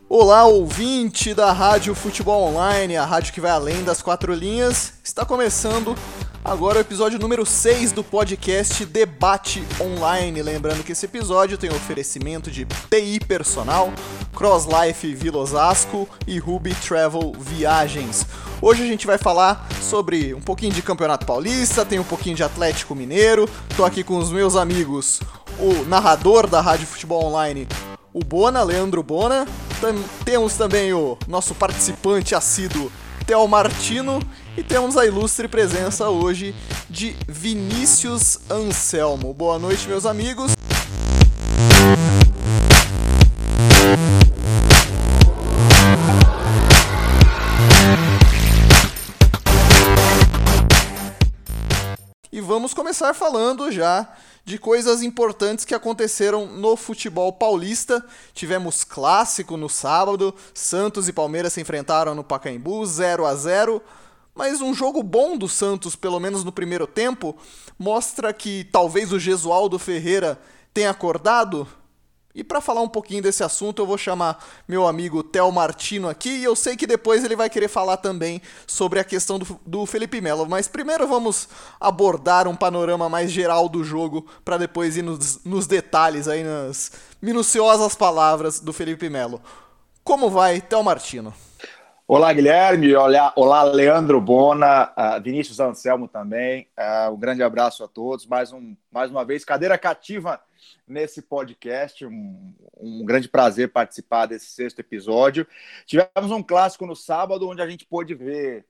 Olá, ouvinte da Rádio Futebol Online, a rádio que vai além das quatro linhas. Está começando agora o episódio número 6 do podcast Debate Online. Lembrando que esse episódio tem oferecimento de TI Personal, CrossLife Vila Osasco e Ruby Travel Viagens. Hoje a gente vai falar sobre um pouquinho de Campeonato Paulista, tem um pouquinho de Atlético Mineiro. Tô aqui com os meus amigos, o narrador da Rádio Futebol Online, o Bona, Leandro Bona. Temos também o nosso participante assíduo, Theo Martino, e temos a ilustre presença hoje de Vinícius Anselmo. Boa noite, meus amigos. E vamos começar falando já de coisas importantes que aconteceram no futebol paulista. Tivemos clássico no sábado, Santos e Palmeiras se enfrentaram no Pacaembu, 0-0, mas um jogo bom do Santos, pelo menos no primeiro tempo, mostra que talvez o Gesualdo Ferreira tenha acordado. E para falar um pouquinho desse assunto, eu vou chamar meu amigo Theo Martino aqui, e eu sei que depois ele vai querer falar também sobre a questão do Felipe Melo, mas primeiro vamos abordar um panorama mais geral do jogo, para depois ir nos detalhes, aí nas minuciosas palavras do Felipe Melo. Como vai, Theo Martino? Olá, Guilherme, olá, Leandro Bona, Vinícius Anselmo também, um grande abraço a todos, mais uma vez, cadeira cativa nesse podcast, um grande prazer participar desse sexto episódio. Tivemos um clássico no sábado, onde a gente pôde ver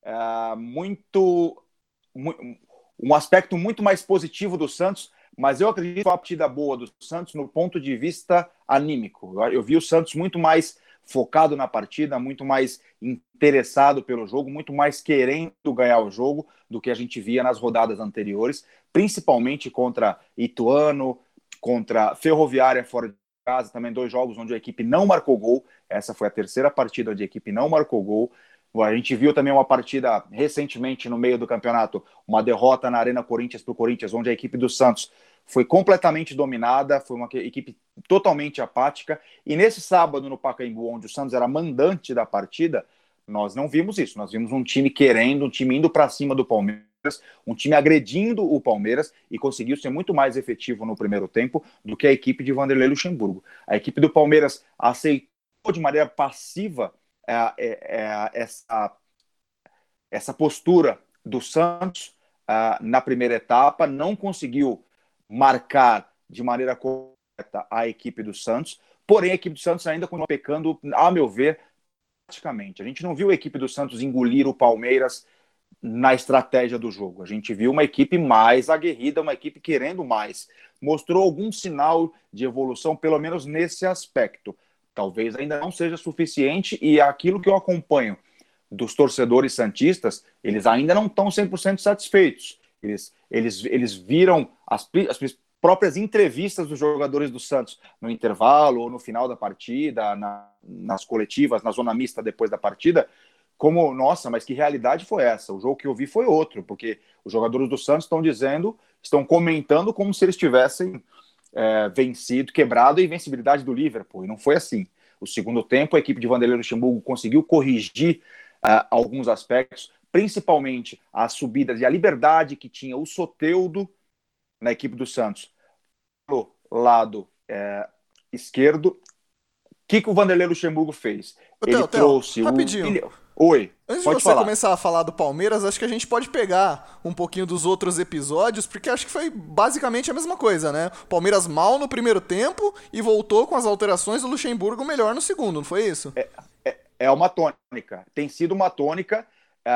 um aspecto muito mais positivo do Santos, mas eu acredito que foi uma partida boa do Santos no ponto de vista anímico. Eu vi o Santos muito mais focado na partida, muito mais interessado pelo jogo, muito mais querendo ganhar o jogo do que a gente via nas rodadas anteriores, principalmente contra Ituano, contra Ferroviária fora de casa, também 2 jogos onde a equipe não marcou gol. Essa foi a terceira partida onde a equipe não marcou gol. A gente viu também uma partida recentemente no meio do campeonato, uma derrota na Arena Corinthians para o Corinthians, onde a equipe do Santos foi completamente dominada, foi uma equipe totalmente apática, e nesse sábado no Pacaembu, onde o Santos era mandante da partida, nós não vimos isso, nós vimos um time querendo, um time indo para cima do Palmeiras, um time agredindo o Palmeiras, e conseguiu ser muito mais efetivo no primeiro tempo do que a equipe de Vanderlei Luxemburgo. A equipe do Palmeiras aceitou de maneira passiva essa postura do Santos na primeira etapa, não conseguiu marcar de maneira correta a equipe do Santos, porém a equipe do Santos ainda continua pecando, a meu ver, praticamente. A gente não viu a equipe do Santos engolir o Palmeiras na estratégia do jogo. A gente viu uma equipe mais aguerrida, uma equipe querendo mais. Mostrou algum sinal de evolução, pelo menos nesse aspecto. Talvez ainda não seja suficiente, e aquilo que eu acompanho dos torcedores santistas, eles ainda não estão 100% satisfeitos. Eles viram as próprias entrevistas dos jogadores do Santos no intervalo ou no final da partida, nas coletivas, na zona mista depois da partida, como, nossa, mas que realidade foi essa? O jogo que eu vi foi outro, porque os jogadores do Santos estão comentando como se eles tivessem vencido, quebrado a invencibilidade do Liverpool, e não foi assim. O segundo tempo, a equipe de Vanderlei Luxemburgo conseguiu corrigir alguns aspectos, principalmente as subidas e a liberdade que tinha o Soteldo na equipe do Santos. Do lado esquerdo, o que o Vanderlei Luxemburgo fez? Ele trouxe rapidinho. Oi, antes pode de você falar. começar a falar do Palmeiras, acho que a gente pode pegar um pouquinho dos outros episódios, porque acho que foi basicamente a mesma coisa, né? Palmeiras mal no primeiro tempo e voltou com as alterações do Luxemburgo melhor no segundo, não foi isso? É uma tônica, tem sido uma tônica.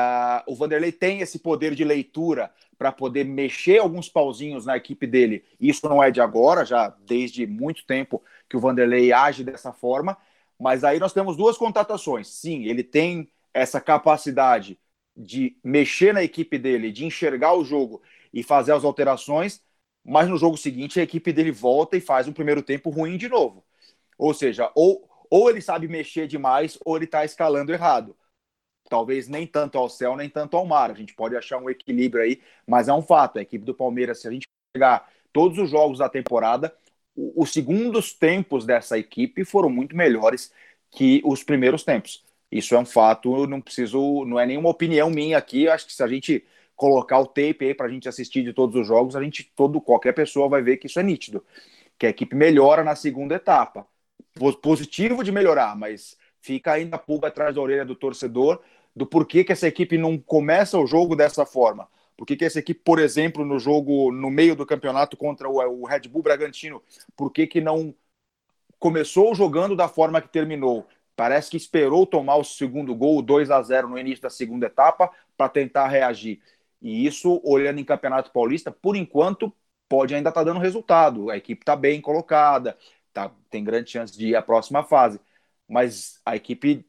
O Vanderlei tem esse poder de leitura para poder mexer alguns pauzinhos na equipe dele. Isso não é de agora, já desde muito tempo que o Vanderlei age dessa forma, mas aí nós temos 2 contratações. Sim, ele tem essa capacidade de mexer na equipe dele, de enxergar o jogo e fazer as alterações, mas no jogo seguinte a equipe dele volta e faz um primeiro tempo ruim de novo. Ou seja, ou ele sabe mexer demais, ou ele está escalando errado. Talvez nem tanto ao céu, nem tanto ao mar. A gente pode achar um equilíbrio aí, mas é um fato. A equipe do Palmeiras, se a gente pegar todos os jogos da temporada, os segundos tempos dessa equipe foram muito melhores que os primeiros tempos. Isso é um fato, não é nenhuma opinião minha aqui. Acho que se a gente colocar o tape aí para a gente assistir de todos os jogos, qualquer pessoa vai ver que isso é nítido, que a equipe melhora na segunda etapa. Positivo de melhorar, mas fica ainda a pulga atrás da orelha do torcedor do porquê que essa equipe não começa o jogo dessa forma. Por que essa equipe, por exemplo, no jogo no meio do campeonato contra o Red Bull Bragantino, por que não começou jogando da forma que terminou? Parece que esperou tomar o segundo gol, 2-0 no início da segunda etapa, para tentar reagir. E isso, olhando em Campeonato Paulista, por enquanto, pode ainda estar dando resultado. A equipe está bem colocada, tem grande chance de ir à próxima fase. Mas a equipe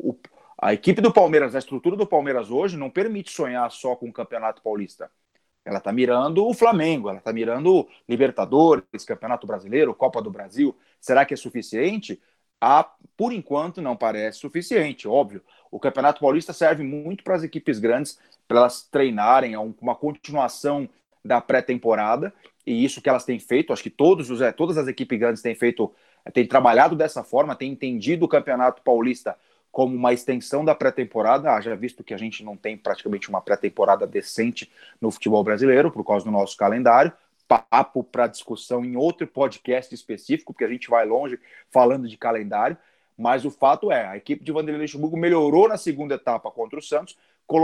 do Palmeiras, a estrutura do Palmeiras hoje não permite sonhar só com o Campeonato Paulista. Ela está mirando o Flamengo, ela está mirando Libertadores, Campeonato Brasileiro, Copa do Brasil. Será que é suficiente? Por enquanto, não parece suficiente, óbvio. O Campeonato Paulista serve muito para as equipes grandes, para elas treinarem, uma continuação da pré-temporada, e isso que elas têm feito. Acho que todas as equipes grandes têm trabalhado dessa forma, têm entendido o Campeonato Paulista como uma extensão da pré-temporada, já visto que a gente não tem praticamente uma pré-temporada decente no futebol brasileiro, por causa do nosso calendário. Papo para discussão em outro podcast específico, porque a gente vai longe falando de calendário, mas o fato é, a equipe de Vanderlei Luxemburgo melhorou na segunda etapa contra o Santos,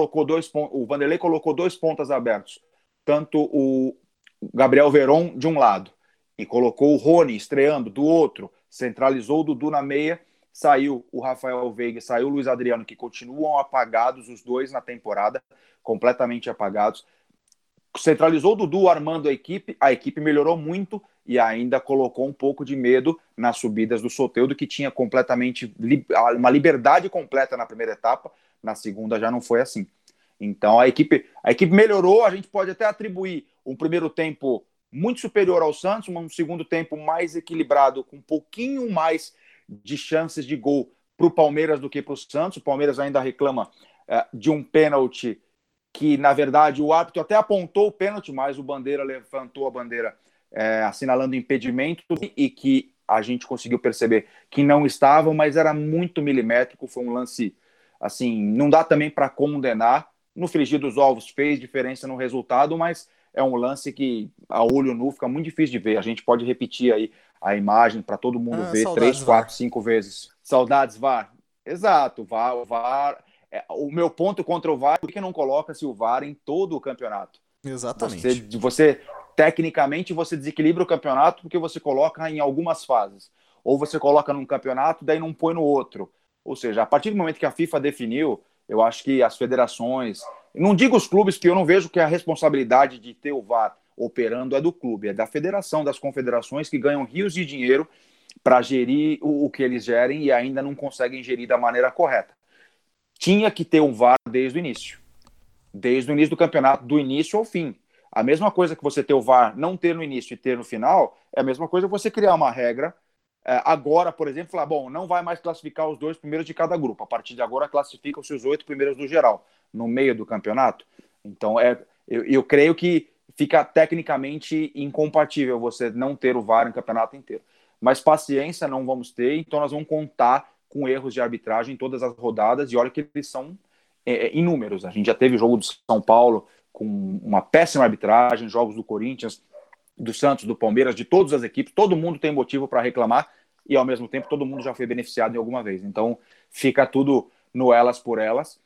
o Vanderlei colocou 2 pontas abertos, tanto o Gabriel Veron de um lado, e colocou o Rony estreando do outro, centralizou o Dudu na meia, saiu o Rafael Veiga, saiu o Luiz Adriano, que continuam apagados os dois na temporada, completamente apagados. Centralizou o Dudu armando a equipe melhorou muito e ainda colocou um pouco de medo nas subidas do Soteldo, que tinha completamente uma liberdade completa na primeira etapa, na segunda já não foi assim. Então a equipe melhorou, a gente pode até atribuir um primeiro tempo muito superior ao Santos, um segundo tempo mais equilibrado, com um pouquinho mais de chances de gol para o Palmeiras do que para o Santos. O Palmeiras ainda reclama de um pênalti que, na verdade, o árbitro até apontou o pênalti, mas o Bandeira levantou a bandeira assinalando impedimento, e que a gente conseguiu perceber que não estavam, mas era muito milimétrico. Foi um lance, assim, não dá também para condenar. No frigir dos ovos fez diferença no resultado, mas é um lance que a olho nu fica muito difícil de ver. A gente pode repetir aí a imagem para todo mundo ver 3, 4, 5 vezes. Saudades, VAR. Exato, o VAR. O meu ponto contra o VAR, por que não coloca-se o VAR em todo o campeonato? Exatamente. Tecnicamente, você desequilibra o campeonato porque você coloca em algumas fases. Ou você coloca num campeonato, daí não põe no outro. Ou seja, a partir do momento que a FIFA definiu, eu acho que as federações, não digo os clubes, porque eu não vejo que a responsabilidade de ter o VAR operando é do clube, é da federação, das confederações, que ganham rios de dinheiro para gerir o que eles gerem e ainda não conseguem gerir da maneira correta. Tinha que ter um VAR desde o início do campeonato, do início ao fim. A mesma coisa que você ter o VAR, não ter no início e ter no final, é a mesma coisa você criar uma regra agora, por exemplo, falar, bom, não vai mais classificar os 2 primeiros de cada grupo, a partir de agora classificam-se os 8 primeiros do geral, no meio do campeonato. Então, eu creio que fica tecnicamente incompatível você não ter o VAR no campeonato inteiro. Mas paciência não vamos ter, então nós vamos contar com erros de arbitragem em todas as rodadas, e olha que eles são inúmeros. A gente já teve jogo do São Paulo com uma péssima arbitragem, jogos do Corinthians, do Santos, do Palmeiras, de todas as equipes. Todo mundo tem motivo para reclamar e, ao mesmo tempo, todo mundo já foi beneficiado em alguma vez. Então, fica tudo no elas por elas.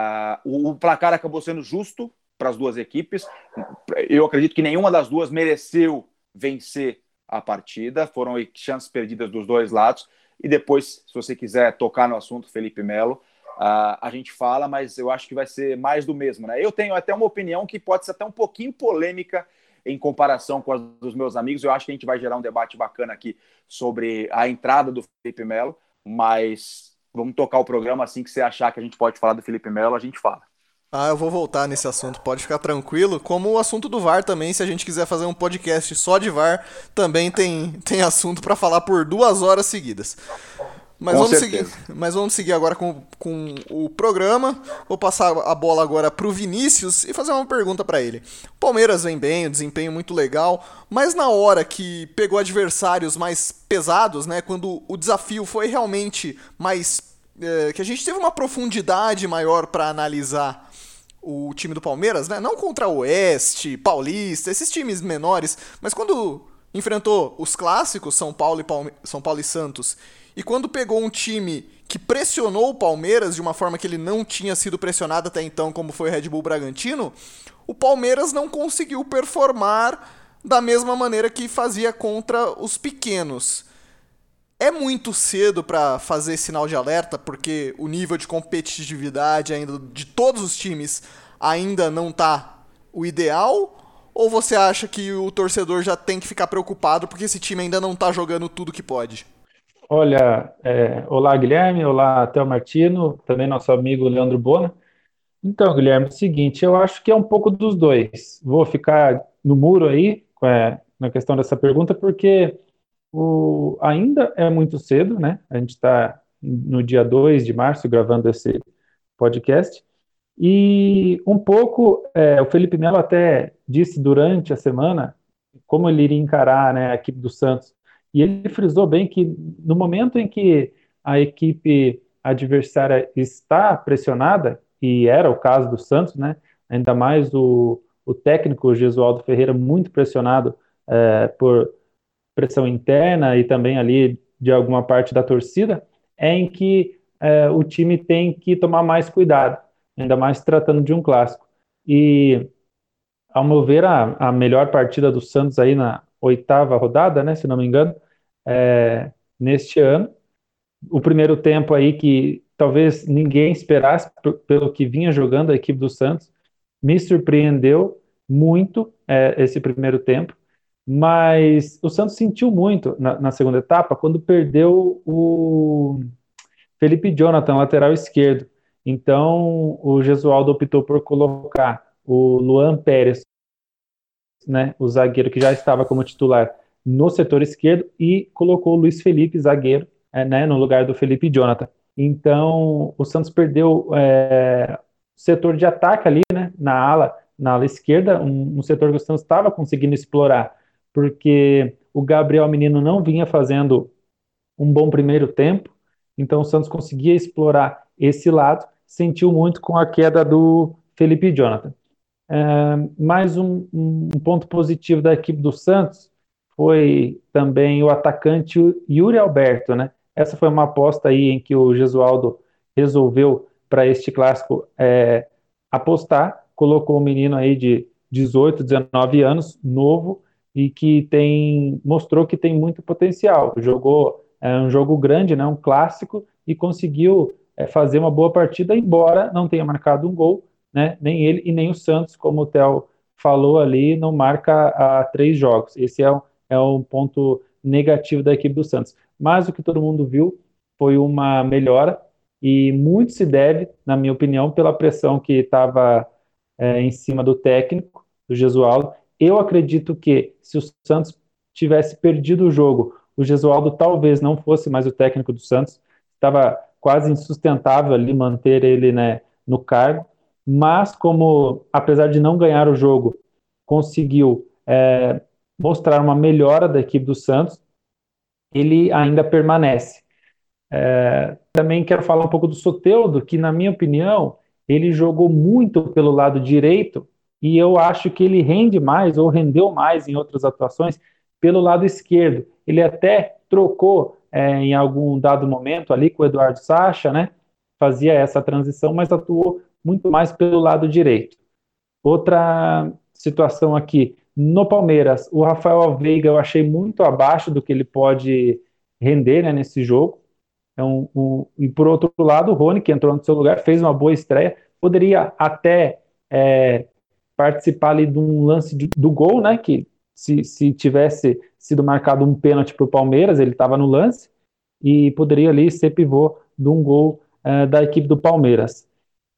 O placar acabou sendo justo para as duas equipes. Eu acredito que nenhuma das duas mereceu vencer a partida. Foram chances perdidas dos dois lados. E depois, se você quiser tocar no assunto, Felipe Melo, a gente fala, mas eu acho que vai ser mais do mesmo, né? Eu tenho até uma opinião que pode ser até um pouquinho polêmica em comparação com as dos meus amigos. Eu acho que a gente vai gerar um debate bacana aqui sobre a entrada do Felipe Melo, mas vamos tocar o programa assim que você achar que a gente pode falar do Felipe Melo, a gente fala. Eu vou voltar nesse assunto, pode ficar tranquilo. Como o assunto do VAR também, se a gente quiser fazer um podcast só de VAR, também tem assunto para falar por 2 horas seguidas. Mas Com vamos seguir, certeza. mas vamos seguir agora com o programa. Vou passar a bola agora pro Vinícius e fazer uma pergunta para ele. O Palmeiras vem bem, o desempenho muito legal, mas na hora que pegou adversários mais pesados, né, quando o desafio foi realmente mais que a gente teve uma profundidade maior para analisar o time do Palmeiras, né? Não contra o Oeste, Paulista, esses times menores, mas quando enfrentou os clássicos, São Paulo e Santos, e quando pegou um time que pressionou o Palmeiras de uma forma que ele não tinha sido pressionado até então, como foi o Red Bull Bragantino, o Palmeiras não conseguiu performar da mesma maneira que fazia contra os pequenos. É muito cedo para fazer sinal de alerta, porque o nível de competitividade ainda de todos os times ainda não tá o ideal? Ou você acha que o torcedor já tem que ficar preocupado porque esse time ainda não tá jogando tudo que pode? Olha, olá Guilherme, olá Theo Martino, também nosso amigo Leandro Bona. Então, Guilherme, é o seguinte, eu acho que é um pouco dos dois. Vou ficar no muro aí na questão dessa pergunta, porque ainda é muito cedo, né? A gente está no dia 2 de março gravando esse podcast. E um pouco, o Felipe Melo até disse durante a semana como ele iria encarar, né, a equipe do Santos. E ele frisou bem que no momento em que a equipe adversária está pressionada, e era o caso do Santos, né, ainda mais o técnico Gesualdo Ferreira muito pressionado por pressão interna e também ali de alguma parte da torcida, é em que o time tem que tomar mais cuidado, ainda mais tratando de um clássico. E, ao meu ver, a melhor partida do Santos aí na oitava rodada, né, se não me engano, neste ano. O primeiro tempo aí que talvez ninguém esperasse pelo que vinha jogando a equipe do Santos, me surpreendeu muito esse primeiro tempo, mas o Santos sentiu muito na segunda etapa quando perdeu o Felipe Jonathan, lateral esquerdo. Então o Gesualdo optou por colocar o Luan Pérez, né, o zagueiro que já estava como titular, no setor esquerdo e colocou o Luiz Felipe, zagueiro, né, no lugar do Felipe Jonathan. Então o Santos perdeu setor de ataque ali, né, na ala esquerda, um setor que o Santos estava conseguindo explorar, porque o Gabriel Menino não vinha fazendo um bom primeiro tempo, então o Santos conseguia explorar esse lado, sentiu muito com a queda do Felipe Jonathan. Mais um ponto positivo da equipe do Santos foi também o atacante Yuri Alberto, né? Essa foi uma aposta aí em que o Gesualdo resolveu para este clássico apostar, colocou um menino aí de 18, 19 anos, novo, e que mostrou que tem muito potencial. Jogou um jogo grande, né, um clássico, e conseguiu fazer uma boa partida, embora não tenha marcado um gol, né, nem ele e nem o Santos, como o Theo falou ali, não marca há 3 jogos. Esse é um ponto negativo da equipe do Santos. Mas o que todo mundo viu foi uma melhora, e muito se deve, na minha opinião, pela pressão que estava em cima do técnico, do Gesualdo. Eu acredito que se o Santos tivesse perdido o jogo, o Gesualdo talvez não fosse mais o técnico do Santos, estava quase insustentável ali manter ele, né, no cargo, mas como, apesar de não ganhar o jogo, conseguiu mostrar uma melhora da equipe do Santos, ele ainda permanece. Também quero falar um pouco do Soteldo, que, na minha opinião, ele jogou muito pelo lado direito e eu acho que ele rende mais, ou rendeu mais em outras atuações, pelo lado esquerdo. Ele até trocou em algum dado momento ali com o Eduardo Sacha, né? Fazia essa transição, mas atuou muito mais pelo lado direito. Outra situação aqui, no Palmeiras, o Rafael Veiga eu achei muito abaixo do que ele pode render, né, nesse jogo. E por outro lado, o Rony, que entrou no seu lugar, fez uma boa estreia, poderia até participar ali de um lance do gol, né? Que se tivesse sido marcado um pênalti para o Palmeiras, ele estava no lance e poderia ali ser pivô de um gol da equipe do Palmeiras.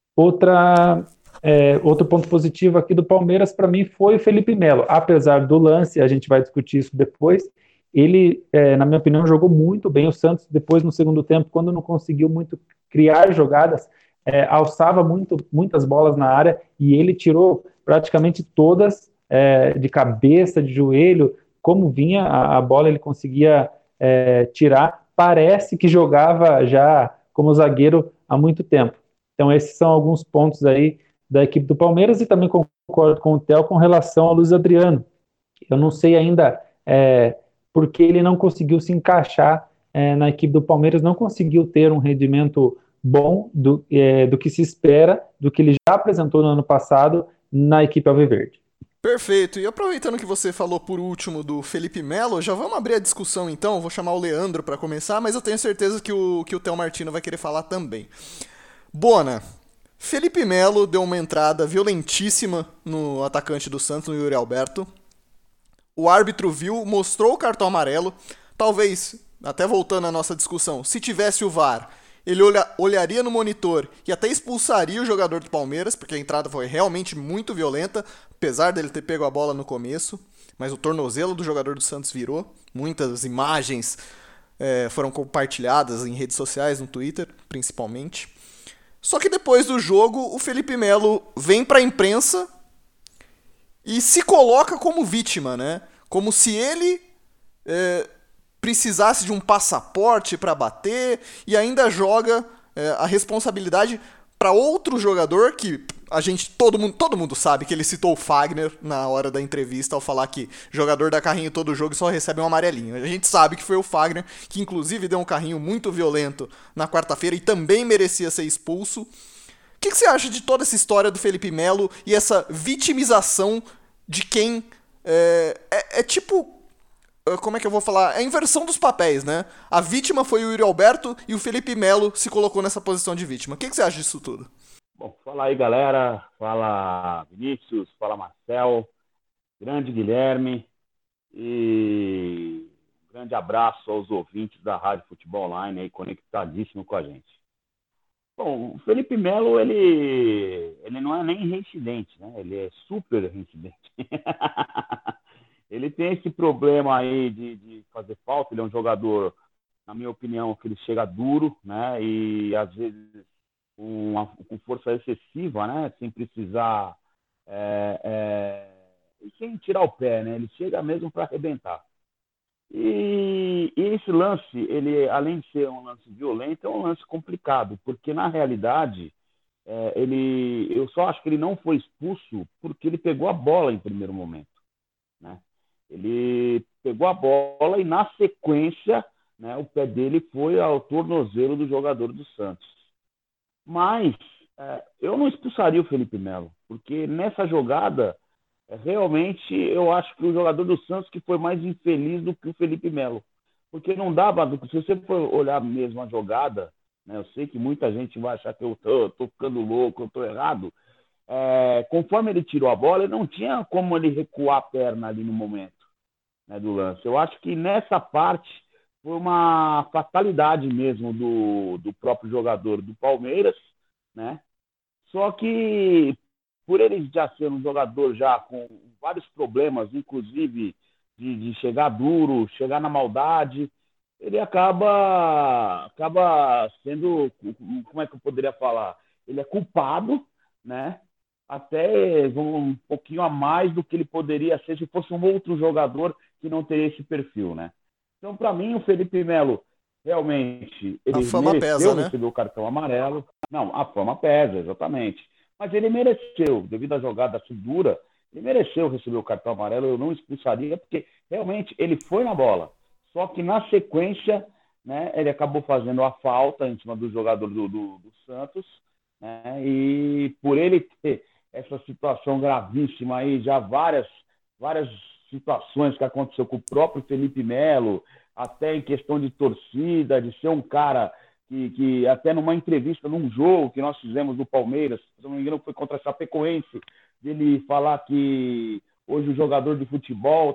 Outro ponto positivo aqui do Palmeiras para mim foi o Felipe Melo. Apesar do lance, a gente vai discutir isso depois, Ele, na minha opinião, jogou muito bem. O Santos, depois, no segundo tempo, quando não conseguiu muito criar jogadas, alçava muitas bolas na área e ele tirou praticamente todas de cabeça, de joelho, como vinha a bola, ele conseguia tirar. Parece que jogava já como zagueiro há muito tempo. Então, esses são alguns pontos aí da equipe do Palmeiras e também concordo com o Theo com relação ao Luiz Adriano. Eu não sei ainda porque ele não conseguiu se encaixar na equipe do Palmeiras, não conseguiu ter um rendimento bom do que se espera, do que ele já apresentou no ano passado na equipe Alviverde. Perfeito. E aproveitando que você falou por último do Felipe Melo, já vamos abrir a discussão então. Vou chamar o Leandro para começar, mas eu tenho certeza que o Theo Martino vai querer falar também. Bona, Felipe Melo deu uma entrada violentíssima no atacante do Santos, no Yuri Alberto. O árbitro viu, mostrou o cartão amarelo. Talvez, até voltando à nossa discussão, se tivesse o VAR, ele olharia no monitor e até expulsaria o jogador do Palmeiras, porque a entrada foi realmente muito violenta, apesar dele ter pego a bola no começo. Mas o tornozelo do jogador do Santos virou. Muitas imagens foram compartilhadas em redes sociais, no Twitter, principalmente. Só que depois do jogo, o Felipe Melo vem para a imprensa e se coloca como vítima, né? Como se ele precisasse de um passaporte para bater e ainda joga a responsabilidade para outro jogador que todo mundo sabe que ele citou o Fagner na hora da entrevista ao falar que jogador dá carrinho todo jogo e só recebe um amarelinho. A gente sabe que foi o Fagner que inclusive deu um carrinho muito violento na quarta-feira e também merecia ser expulso. O que você acha de toda essa história do Felipe Melo e essa vitimização de quem tipo... Como é que eu vou falar? É a inversão dos papéis, né? A vítima foi o Yuri Alberto e o Felipe Melo se colocou nessa posição de vítima. O que você acha disso tudo? Bom, fala aí, galera. Fala Vinícius, fala Marcel, grande Guilherme e um grande abraço aos ouvintes da Rádio Futebol Online aí conectadíssimo com a gente. Bom, o Felipe Melo, ele não é nem reincidente, né? Ele é super reincidente. Ele tem esse problema aí de fazer falta. Ele é um jogador, na minha opinião, que ele chega duro, né? E às vezes com força excessiva, né? Sem precisar, sem tirar o pé, né? Ele chega mesmo para arrebentar. E esse lance, ele, além de ser um lance violento, é um lance complicado, porque na realidade, eu só acho que ele não foi expulso porque ele pegou a bola em primeiro momento, né? Ele pegou a bola e, na sequência, né, o pé dele foi ao tornozelo do jogador do Santos. Mas eu não expulsaria o Felipe Melo, porque nessa jogada, realmente, eu acho que o jogador do Santos que foi mais infeliz do que o Felipe Melo. Porque não dava, se você for olhar mesmo a jogada, né, eu sei que muita gente vai achar que eu tô ficando louco, eu tô errado. Conforme ele tirou a bola, ele não tinha como ele recuar a perna ali no momento, né, do lance. Eu acho que nessa parte foi uma fatalidade mesmo do próprio jogador do Palmeiras, né? Só que por ele já ser um jogador já com vários problemas, inclusive de chegar duro, chegar na maldade, ele acaba sendo, como é que eu poderia falar? Ele é culpado, né? Até um pouquinho a mais do que ele poderia ser se fosse um outro jogador que não teria esse perfil, né? Então, para mim, o Felipe Melo, realmente, ele mereceu receber o cartão amarelo. Não, a fama pesa, exatamente. Mas ele mereceu, devido à jogada dura, ele mereceu receber o cartão amarelo. Eu não expulsaria, porque realmente ele foi na bola. Só que na sequência, né, ele acabou fazendo a falta em cima do jogador do Santos, né, e por ele ter essa situação gravíssima aí, já várias situações que aconteceu com o próprio Felipe Melo, até em questão de torcida, de ser um cara que até numa entrevista, num jogo que nós fizemos do Palmeiras, se não me engano foi contra a Chapecoense, dele falar que hoje o jogador de futebol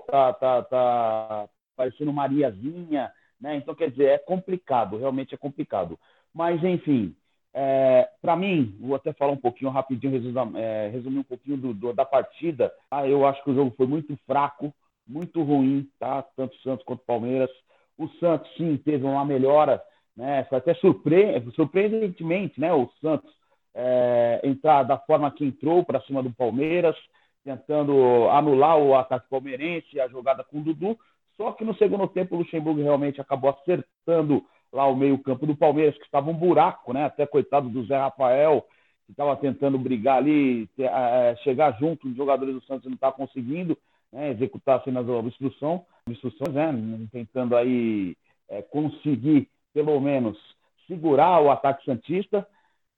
tá parecendo Mariazinha, né? Então, quer dizer, é complicado, realmente é complicado. Mas, enfim, para mim, vou até falar um pouquinho rapidinho, resumir um pouquinho da partida. Eu acho que o jogo foi muito fraco, muito ruim, tá? Tanto o Santos quanto o Palmeiras. O Santos, sim, teve uma melhora, né? Foi até surpreendentemente, né? O Santos entrar da forma que entrou para cima do Palmeiras, tentando anular o ataque palmeirense, a jogada com o Dudu. Só que no segundo tempo o Luxemburgo realmente acabou acertando lá o meio-campo do Palmeiras, que estava um buraco, né? Até coitado do Zé Rafael, que estava tentando brigar ali, chegar junto dos jogadores do Santos e não está conseguindo, né? Executar assim nas obstruções, né? Tentando aí conseguir, pelo menos, segurar o ataque santista.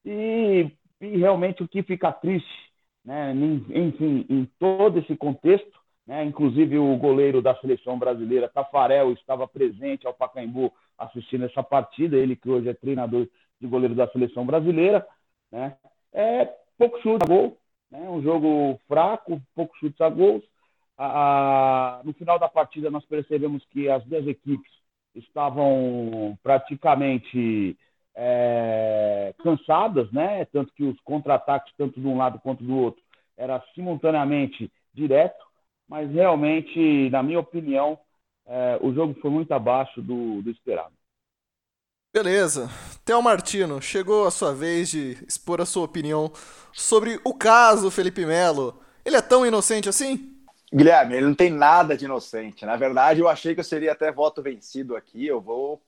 E realmente o que fica triste, né? Enfim, em todo esse contexto, né? Inclusive o goleiro da seleção brasileira, Tafarel, estava presente ao Pacaembu assistindo essa partida, ele que hoje é treinador de goleiro da seleção brasileira, né? Pouco chute a gol, né? Um jogo fraco, pouco chutes a gols. No final da partida nós percebemos que as duas equipes estavam praticamente cansadas, né? Tanto que os contra-ataques, tanto de um lado quanto do outro, era simultaneamente direto, mas realmente, na minha opinião, o jogo foi muito abaixo do esperado. Beleza. Theo Martino, chegou a sua vez de expor a sua opinião sobre o caso Felipe Melo. Ele é tão inocente assim? Guilherme, ele não tem nada de inocente. Na verdade, eu achei que eu seria até voto vencido aqui. Eu vou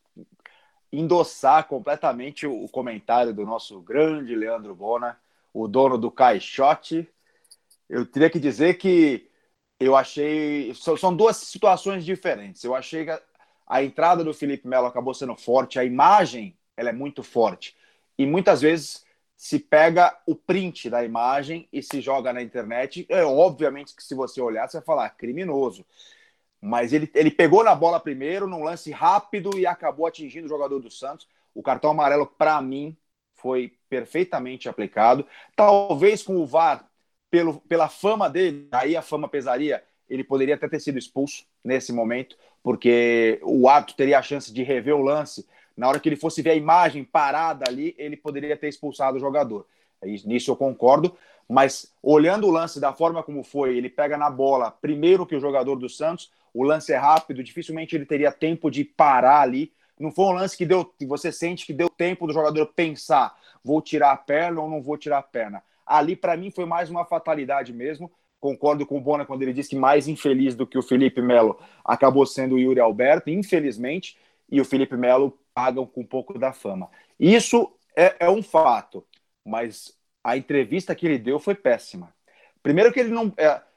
endossar completamente o comentário do nosso grande Leandro Bona, o dono do Caixote. Eu teria que dizer que eu achei... São duas situações diferentes. Eu achei que a entrada do Felipe Melo acabou sendo forte, a imagem ela é muito forte. E muitas vezes se pega o print da imagem e se joga na internet. Obviamente que se você olhar, você vai falar criminoso. Mas ele pegou na bola primeiro, num lance rápido e acabou atingindo o jogador do Santos. O cartão amarelo, para mim, foi perfeitamente aplicado. Talvez com o VAR, pela fama dele, aí a fama pesaria, ele poderia até ter sido expulso nesse momento, porque o árbitro teria a chance de rever o lance. Na hora que ele fosse ver a imagem parada ali, ele poderia ter expulsado o jogador. Nisso eu concordo, mas olhando o lance da forma como foi, ele pega na bola primeiro que o jogador do Santos, o lance é rápido, dificilmente ele teria tempo de parar ali. Não foi um lance que você sente que deu tempo do jogador pensar, vou tirar a perna ou não vou tirar a perna. Ali, para mim, foi mais uma fatalidade mesmo. Concordo com o Bona quando ele disse que mais infeliz do que o Felipe Melo acabou sendo o Yuri Alberto, infelizmente, e o Felipe Melo pagam com um pouco da fama. Isso é um fato, mas a entrevista que ele deu foi péssima. Primeiro que ele não...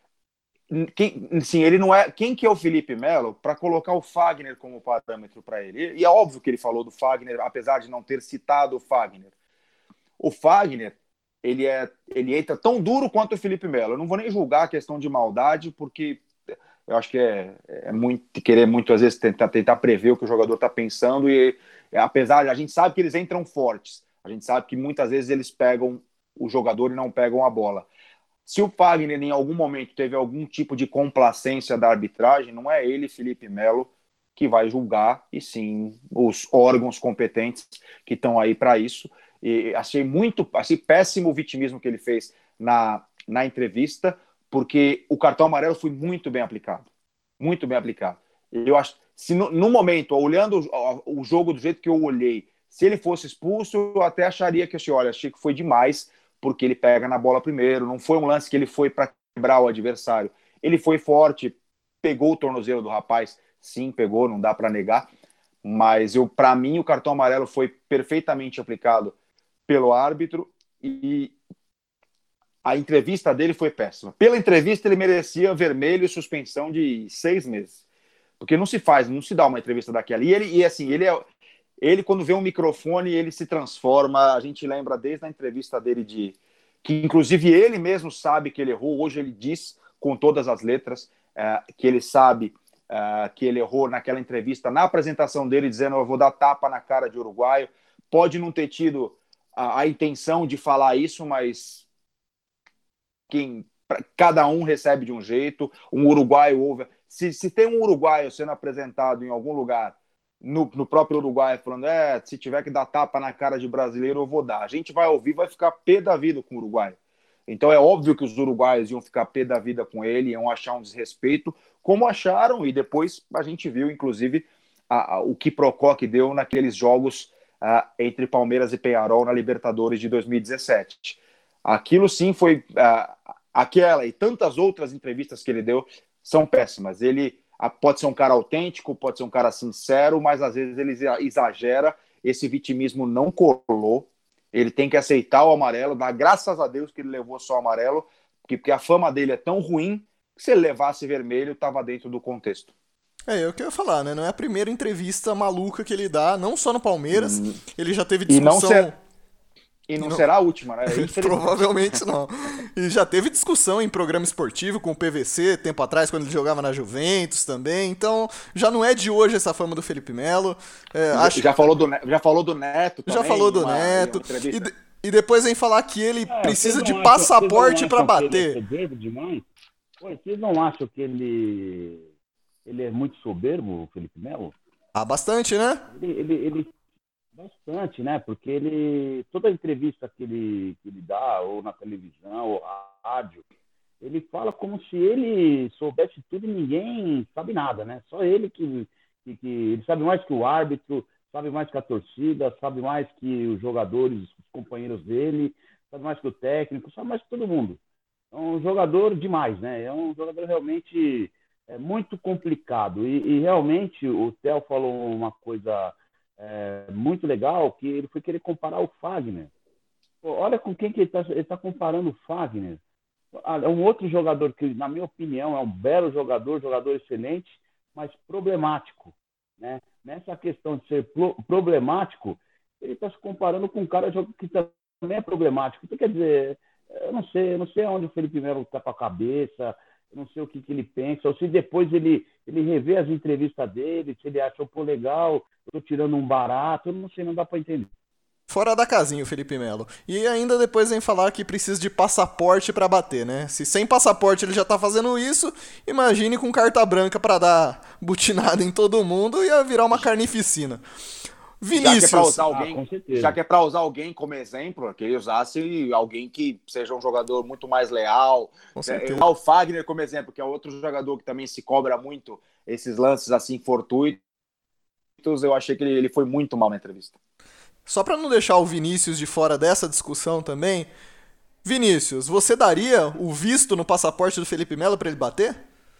ele não é... Quem que é o Felipe Melo para colocar o Fagner como parâmetro para ele? E é óbvio que ele falou do Fagner, apesar de não ter citado o Fagner. O Fagner, ele entra tão duro quanto o Felipe Melo. Eu não vou nem julgar a questão de maldade, porque eu acho que é muito querer muito, às vezes, tentar prever o que o jogador está pensando. E apesar de a gente sabe que eles entram fortes, a gente sabe que muitas vezes eles pegam o jogador e não pegam a bola. Se o Fagner em algum momento teve algum tipo de complacência da arbitragem, não é ele, Felipe Melo, que vai julgar, e sim os órgãos competentes que estão aí para isso. E achei péssimo o vitimismo que ele fez na entrevista, porque o cartão amarelo foi muito bem aplicado. Muito bem aplicado. Eu acho, se no momento, olhando o jogo do jeito que eu olhei, se ele fosse expulso, eu até acharia que, olha, achei que foi demais, porque ele pega na bola primeiro, não foi um lance que ele foi para quebrar o adversário. Ele foi forte, pegou o tornozelo do rapaz, sim, pegou, não dá para negar, mas para mim o cartão amarelo foi perfeitamente aplicado pelo árbitro e a entrevista dele foi péssima. Pela entrevista ele merecia vermelho e suspensão de 6 meses, porque não se dá uma entrevista daquela. Ele quando vê um microfone, ele se transforma. A gente lembra desde a entrevista dele que inclusive ele mesmo sabe que ele errou. Hoje ele diz com todas as letras que ele sabe que ele errou naquela entrevista, na apresentação dele, dizendo eu vou dar tapa na cara de uruguaio. Pode não ter tido a intenção de falar isso, mas cada um recebe de um jeito. Um uruguaio ouve. Se tem um uruguaio sendo apresentado em algum lugar no próprio Uruguai, falando, se tiver que dar tapa na cara de brasileiro, eu vou dar. A gente vai ouvir, vai ficar pé da vida com o Uruguai. Então é óbvio que os uruguaios iam ficar pé da vida com ele, iam achar um desrespeito, como acharam, e depois a gente viu, inclusive, o quiprocó que deu naqueles jogos entre Palmeiras e Peñarol na Libertadores de 2017. Aquilo sim foi... aquela e tantas outras entrevistas que ele deu são péssimas. Ele pode ser um cara autêntico, pode ser um cara sincero, mas às vezes ele exagera. Esse vitimismo não colou. Ele tem que aceitar o amarelo, dar graças a Deus que ele levou só o amarelo, porque a fama dele é tão ruim que se ele levasse vermelho, estava dentro do contexto. É o que eu ia falar, né? Não é a primeira entrevista maluca que ele dá, não só no Palmeiras, ele já teve discussão... E não será a última, né? Provavelmente não. E já teve discussão em programa esportivo com o PVC, tempo atrás, quando ele jogava na Juventus também. Então, já não é de hoje essa fama do Felipe Melo. Já falou do Neto também. Já falou do Neto. E depois vem falar que ele precisa de passaporte para bater. Soberbo demais? Vocês não acham que ele é muito soberbo, o Felipe Melo? Bastante, né? Ele bastante, né? Porque toda entrevista que ele dá, ou na televisão, ou na rádio, ele fala como se ele soubesse tudo e ninguém sabe nada, né? Só ele que ele sabe mais que o árbitro, sabe mais que a torcida, sabe mais que os jogadores, os companheiros dele, sabe mais que o técnico, sabe mais que todo mundo. É um jogador demais, né? É um jogador realmente muito complicado. E realmente o Theo falou uma coisa... muito legal, que ele foi querer comparar o Fagner. Pô, olha com quem que ele está comparando o Fagner. É um outro jogador que, na minha opinião, é um belo jogador excelente, mas problemático, né? Nessa questão de ser problemático, ele está se comparando com um cara que também é problemático. Então, quer dizer, eu não sei aonde o Felipe Melo está com a cabeça, eu não sei o que ele pensa, ou se depois ele revê as entrevistas dele, se ele achou, pô, legal, eu tô tirando um barato, eu não sei, não dá pra entender. Fora da casinha o Felipe Melo. E ainda depois vem falar que precisa de passaporte pra bater, né? Se sem passaporte ele já tá fazendo isso, imagine com carta branca pra dar butinada em todo mundo, ia virar uma carnificina. Vinícius. Já que é pra usar alguém como exemplo, que ele usasse alguém que seja um jogador muito mais leal. O Fagner como exemplo, que é outro jogador que também se cobra muito esses lances assim fortuitos. Eu achei que ele foi muito mal na entrevista. Só pra não deixar o Vinícius de fora dessa discussão também, Vinícius, você daria o visto no passaporte do Felipe Melo pra ele bater?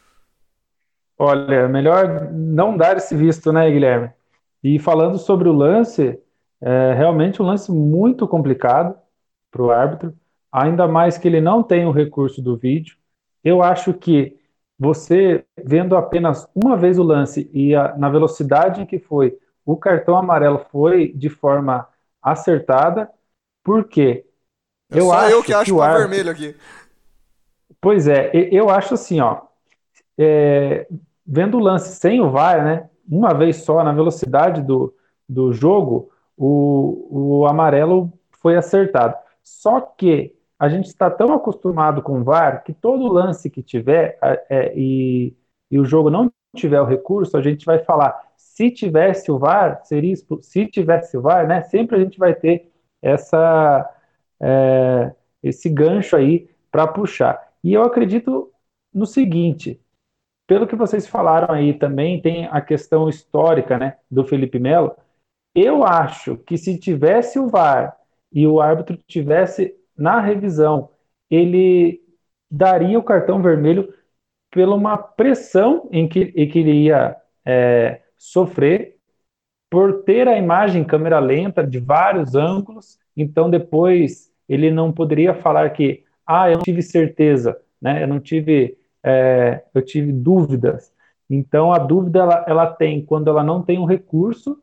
Olha, melhor não dar esse visto, né, Guilherme? E falando sobre o lance, realmente um lance muito complicado para o árbitro, ainda mais que ele não tem o recurso do vídeo. Eu acho que você, vendo apenas uma vez o lance e na velocidade em que foi, o cartão amarelo foi de forma acertada. Por quê? Eu que acho que é vermelho aqui. Pois é, eu acho assim, ó, vendo o lance sem o VAR, né? Uma vez só, na velocidade do jogo, o amarelo foi acertado. Só que a gente está tão acostumado com o VAR que todo lance que tiver e o jogo não tiver o recurso, a gente vai falar, se tivesse o VAR, seria se tivesse o VAR, né? Sempre a gente vai ter esse gancho aí para puxar. E eu acredito no seguinte, pelo que vocês falaram aí também, tem a questão histórica, né, do Felipe Melo. Eu acho que se tivesse o VAR e o árbitro tivesse na revisão, ele daria o cartão vermelho pela uma pressão em que ele ia sofrer por ter a imagem em câmera lenta de vários ângulos. Então depois ele não poderia falar que eu não tive certeza, né? Eu tive dúvidas. Então a dúvida ela tem quando ela não tem um recurso,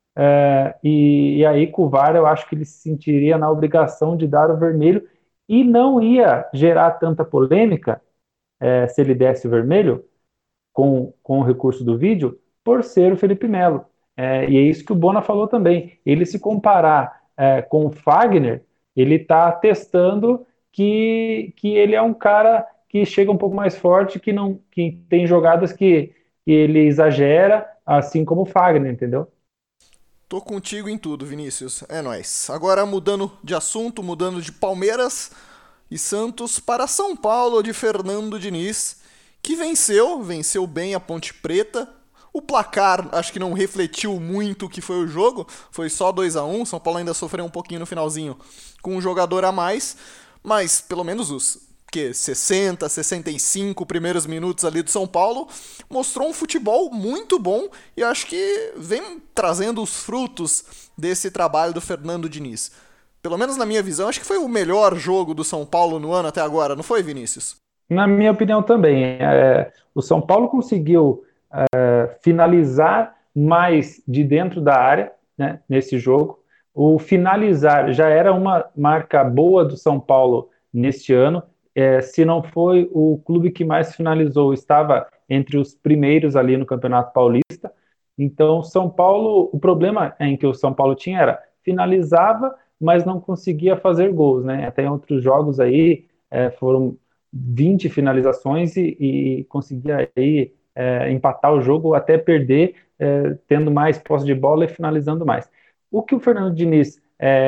e aí com o VAR eu acho que ele se sentiria na obrigação de dar o vermelho e não ia gerar tanta polêmica se ele desse o vermelho com o recurso do vídeo por ser o Felipe Melo. E é isso que o Bona falou também. Ele se comparar com o Fagner, ele está testando que ele é um cara que chega um pouco mais forte, que tem jogadas que ele exagera, assim como o Fagner, entendeu? Tô contigo em tudo, Vinícius. É nóis. Agora, mudando de assunto, mudando de Palmeiras, e Santos para São Paulo de Fernando Diniz, que venceu bem a Ponte Preta. O placar acho que não refletiu muito o que foi o jogo, foi só 2-1. São Paulo ainda sofreu um pouquinho no finalzinho com um jogador a mais, mas pelo menos os 60, 65 primeiros minutos ali do São Paulo mostrou um futebol muito bom e acho que vem trazendo os frutos desse trabalho do Fernando Diniz. Pelo menos na minha visão, acho que foi o melhor jogo do São Paulo no ano até agora, não foi, Vinícius? Na minha opinião também. O São Paulo conseguiu finalizar mais de dentro da área, né, nesse jogo. O finalizar já era uma marca boa do São Paulo neste ano. Se não foi o clube que mais finalizou, estava entre os primeiros ali no Campeonato Paulista. Então, São Paulo, o problema em que o São Paulo tinha era finalizava, mas não conseguia fazer gols, né? Até em outros jogos aí foram 20 finalizações e conseguia aí empatar o jogo ou até perder, tendo mais posse de bola e finalizando mais. O que o Fernando Diniz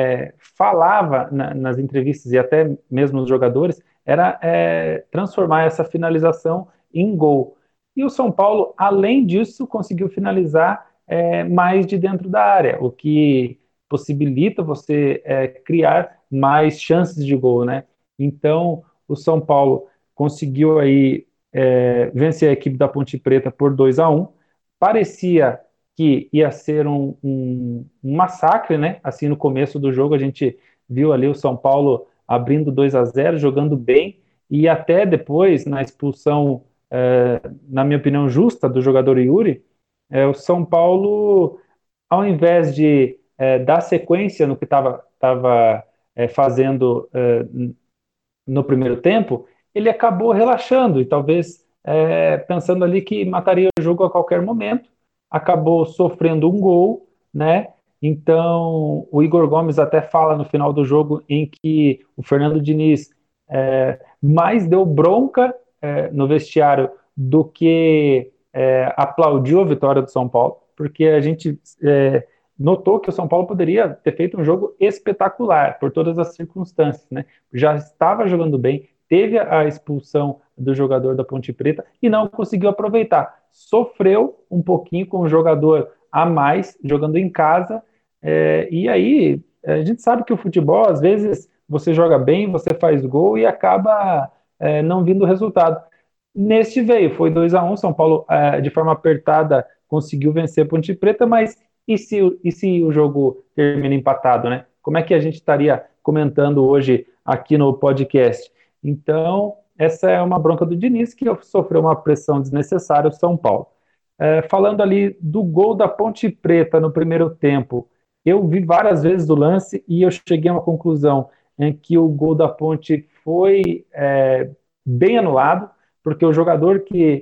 falava nas entrevistas e até mesmo nos jogadores era transformar essa finalização em gol. E o São Paulo, além disso, conseguiu finalizar mais de dentro da área, o que possibilita você criar mais chances de gol, né? Então, o São Paulo conseguiu aí vencer a equipe da Ponte Preta por 2-1. Parecia que ia ser um massacre, né? Assim, no começo do jogo, a gente viu ali o São Paulo abrindo 2-0, jogando bem, e até depois, na expulsão, na minha opinião, justa do jogador Yuri, o São Paulo, ao invés de dar sequência no que estava fazendo no primeiro tempo, ele acabou relaxando e talvez pensando ali que mataria o jogo a qualquer momento, acabou sofrendo um gol, né? Então, o Igor Gomes até fala no final do jogo em que o Fernando Diniz mais deu bronca no vestiário do que aplaudiu a vitória do São Paulo, porque a gente notou que o São Paulo poderia ter feito um jogo espetacular por todas as circunstâncias, né? Já estava jogando bem, teve a expulsão do jogador da Ponte Preta e não conseguiu aproveitar. Sofreu um pouquinho com o jogador a mais, jogando em casa, e aí a gente sabe que o futebol, às vezes, você joga bem, você faz gol e acaba não vindo o resultado. Neste veio, foi 2-1, São Paulo, de forma apertada, conseguiu vencer a Ponte Preta, mas e se o jogo termina empatado, né? Como é que a gente estaria comentando hoje aqui no podcast? Então, essa é uma bronca do Diniz, que sofreu uma pressão desnecessária, o São Paulo. Falando ali do gol da Ponte Preta no primeiro tempo, eu vi várias vezes o lance e eu cheguei a uma conclusão em que o gol da Ponte foi bem anulado, porque o jogador que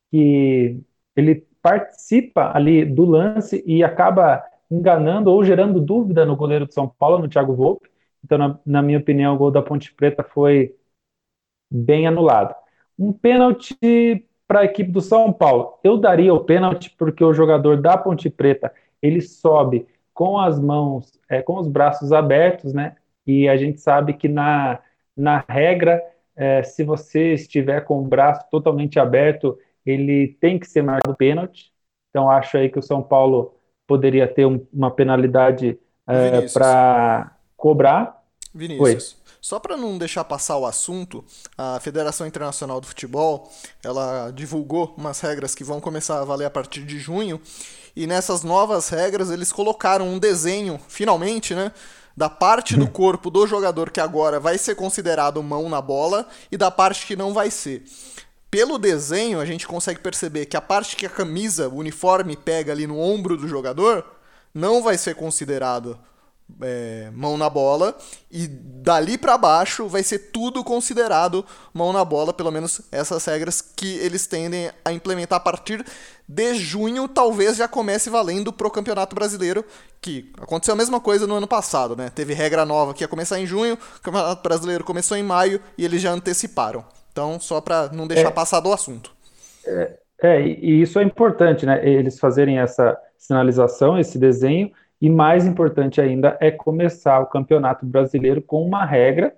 ele participa ali do lance e acaba enganando ou gerando dúvida no goleiro de São Paulo, no Thiago Volpi. Então, na minha opinião, o gol da Ponte Preta foi bem anulado. Um pênalti para a equipe do São Paulo. Eu daria o pênalti porque o jogador da Ponte Preta, ele sobe com as mãos, com os braços abertos, né? E a gente sabe que na regra, se você estiver com o braço totalmente aberto, ele tem que ser marcado pênalti. Então acho aí que o São Paulo poderia ter uma penalidade para cobrar. Vinícius, só para não deixar passar o assunto, a Federação Internacional do Futebol, ela divulgou umas regras que vão começar a valer a partir de junho, e nessas novas regras eles colocaram um desenho, finalmente, né, da parte do corpo do jogador que agora vai ser considerado mão na bola e da parte que não vai ser. Pelo desenho, a gente consegue perceber que a parte que a camisa, o uniforme, pega ali no ombro do jogador, não vai ser considerado mão na bola, e dali para baixo vai ser tudo considerado mão na bola, pelo menos essas regras que eles tendem a implementar a partir de junho, talvez já comece valendo pro Campeonato Brasileiro, que aconteceu a mesma coisa no ano passado, né? Teve regra nova que ia começar em junho, o Campeonato Brasileiro começou em maio e eles já anteciparam. Então, só para não deixar passar do assunto. E isso é importante, né? Eles fazerem essa sinalização, esse desenho, e mais importante ainda é começar o Campeonato Brasileiro com uma regra, né?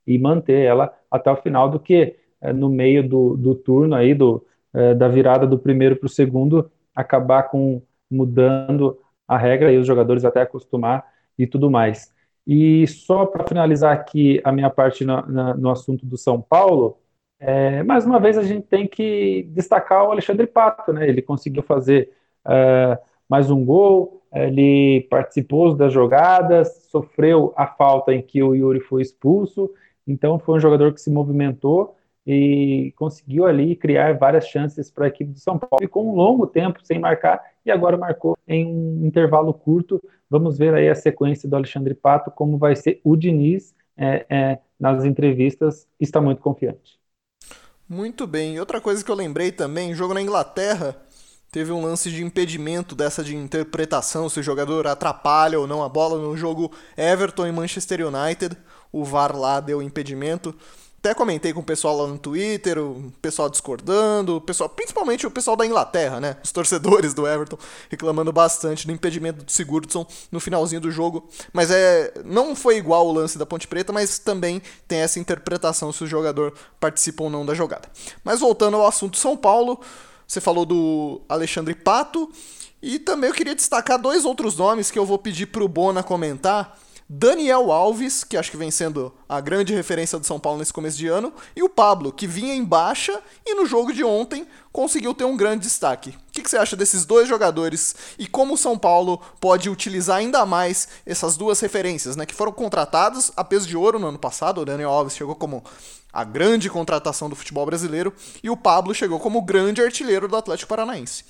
e manter ela até o final do que no meio do turno aí, da virada do primeiro para o segundo, acabar mudando a regra e os jogadores até acostumar e tudo mais. E só para finalizar aqui a minha parte no assunto do São Paulo, mais uma vez a gente tem que destacar o Alexandre Pato, né? Ele conseguiu fazer mais um gol, ele participou das jogadas, sofreu a falta em que o Yuri foi expulso, então foi um jogador que se movimentou e conseguiu ali criar várias chances para a equipe do São Paulo. Ficou um longo tempo sem marcar e agora marcou em um intervalo curto. Vamos ver aí a sequência do Alexandre Pato, como vai ser o Diniz nas entrevistas, está muito confiante. Muito bem. E outra coisa que eu lembrei também, jogo na Inglaterra, teve um lance de impedimento dessa de interpretação, se o jogador atrapalha ou não a bola no jogo Everton e Manchester United. O VAR lá deu impedimento. Até comentei com o pessoal lá no Twitter, o pessoal discordando, principalmente o pessoal da Inglaterra, né? Os torcedores do Everton reclamando bastante do impedimento do Sigurdsson no finalzinho do jogo. Mas não foi igual o lance da Ponte Preta, mas também tem essa interpretação se o jogador participa ou não da jogada. Mas voltando ao assunto São Paulo, você falou do Alexandre Pato e também eu queria destacar dois outros nomes que eu vou pedir pro Bona comentar. Daniel Alves, que acho que vem sendo a grande referência do São Paulo nesse começo de ano, e o Pablo, que vinha em baixa e no jogo de ontem conseguiu ter um grande destaque. O que você acha desses dois jogadores e como o São Paulo pode utilizar ainda mais essas duas referências, né, que foram contratadas a peso de ouro no ano passado? O Daniel Alves chegou como a grande contratação do futebol brasileiro e o Pablo chegou como o grande artilheiro do Atlético Paranaense.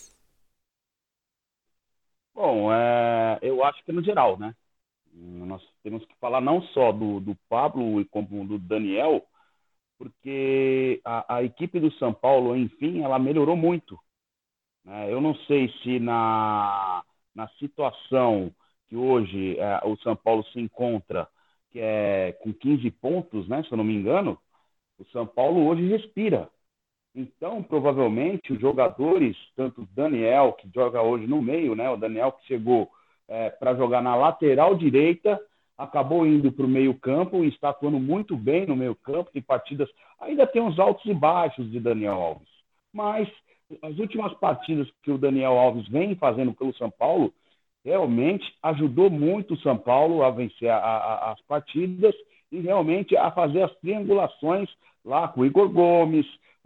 Bom, eu acho que no geral, né? Nós temos que falar não só do Pablo e como do Daniel, porque a equipe do São Paulo, enfim, ela melhorou muito. Né? Eu não sei se na situação que hoje o São Paulo se encontra, que é com 15 pontos, né, se eu não me engano, o São Paulo hoje respira. Então, provavelmente, os jogadores, tanto o Daniel, que joga hoje no meio, né, o Daniel que chegou para jogar na lateral direita, acabou indo para o meio-campo e está atuando muito bem no meio-campo. Tem partidas, ainda tem uns altos e baixos de Daniel Alves, mas as últimas partidas que o Daniel Alves vem fazendo pelo São Paulo realmente ajudou muito o São Paulo a vencer as partidas e realmente a fazer as triangulações lá com o Igor Gomes,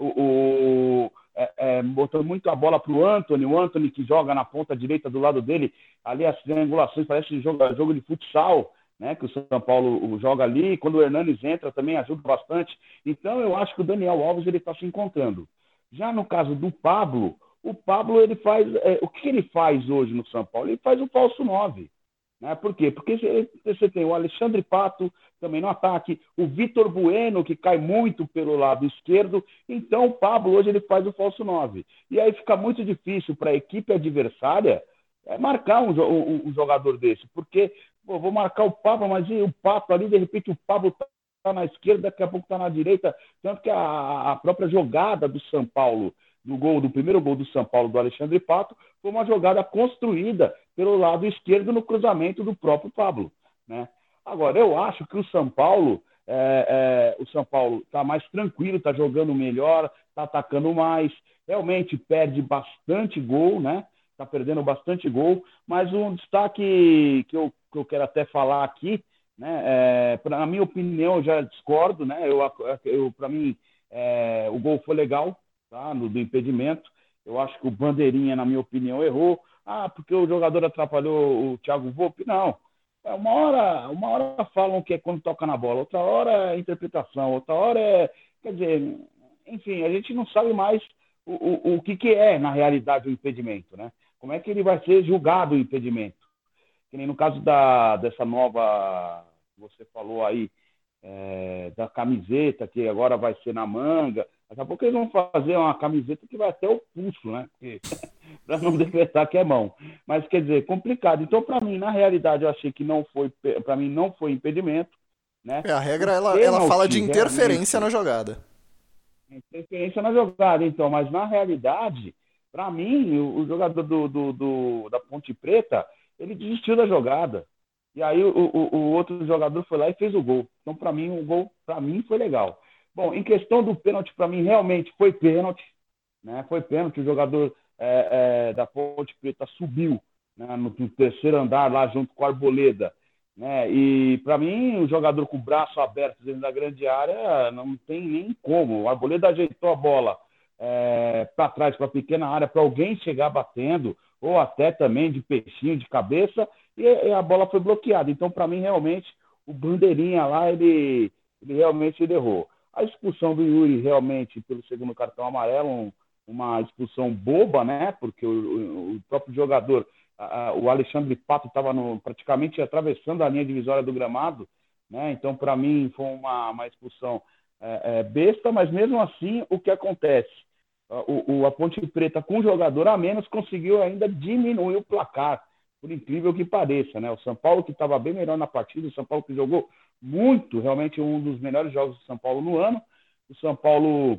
botando muito a bola para o Antony que joga na ponta direita do lado dele, ali as triangulações, parece jogo de futsal, né, que o São Paulo joga ali, quando o Hernanes entra também ajuda bastante. Então eu acho que o Daniel Alves ele está se encontrando. Já no caso do Pablo, o Pablo ele faz, o que ele faz hoje no São Paulo? Ele faz o falso 9. Né? Por quê? Porque você tem o Alexandre Pato também no ataque, o Vitor Bueno, que cai muito pelo lado esquerdo, então o Pablo hoje ele faz o falso 9. E aí fica muito difícil para a equipe adversária marcar um jogador desse, porque vou marcar o Pablo, mas e o Pato ali, de repente o Pablo está na esquerda, daqui a pouco está na direita, tanto que a própria jogada do São Paulo, do primeiro gol do São Paulo, do Alexandre Pato, foi uma jogada construída pelo lado esquerdo no cruzamento do próprio Pablo. Né? Agora, eu acho que o São Paulo está mais tranquilo, está jogando melhor, está atacando mais, realmente perde bastante gol, né? Está perdendo bastante gol, mas um destaque que eu quero até falar aqui, né? Na minha opinião, eu já discordo, né? Para mim, o gol foi legal, tá? Do impedimento. Eu acho que o Bandeirinha, na minha opinião, errou. Porque o jogador atrapalhou o Thiago Volpi. Não. Uma hora falam que é quando toca na bola, outra hora é interpretação, outra hora quer dizer, enfim, a gente não sabe mais o que é, na realidade, o impedimento, né? Como é que ele vai ser julgado o impedimento? Que nem no caso dessa nova, você falou aí, da camiseta, que agora vai ser na manga. Daqui a pouco eles vão fazer uma camiseta que vai até o pulso, né? Para não decretar que é mão. Mas, quer dizer, complicado. Então, para mim, na realidade, eu achei que para mim, não foi impedimento. Né? A regra, ela fala de interferência na jogada. Interferência na jogada, então. Mas, na realidade, para mim, o jogador da Ponte Preta, ele desistiu da jogada. e aí o outro jogador foi lá e fez o gol. Então, para mim, o gol, para mim, foi legal. Bom, em questão do pênalti, para mim, realmente foi pênalti, né? Foi pênalti, o jogador da Ponte Preta subiu, né, no terceiro andar lá junto com a Arboleda, né? E para mim, o jogador com o braço aberto dentro da grande área não tem nem como. O Arboleda ajeitou a bola para trás, para a pequena área, para alguém chegar batendo, ou até também de peixinho, de cabeça, e a bola foi bloqueada. Então, para mim, realmente, o Bandeirinha lá, ele realmente ele errou. A expulsão do Yuri, realmente, pelo segundo cartão amarelo, uma expulsão boba, né? Porque o próprio jogador, o Alexandre Pato, estava praticamente atravessando a linha divisória do gramado, né? Então, para mim, foi uma expulsão besta, mas mesmo assim, o que acontece? A Ponte Preta, com um jogador a menos, conseguiu ainda diminuir o placar, por incrível que pareça, né? O São Paulo, que estava bem melhor na partida, o São Paulo que jogou muito, realmente um dos melhores jogos do São Paulo no ano. O São Paulo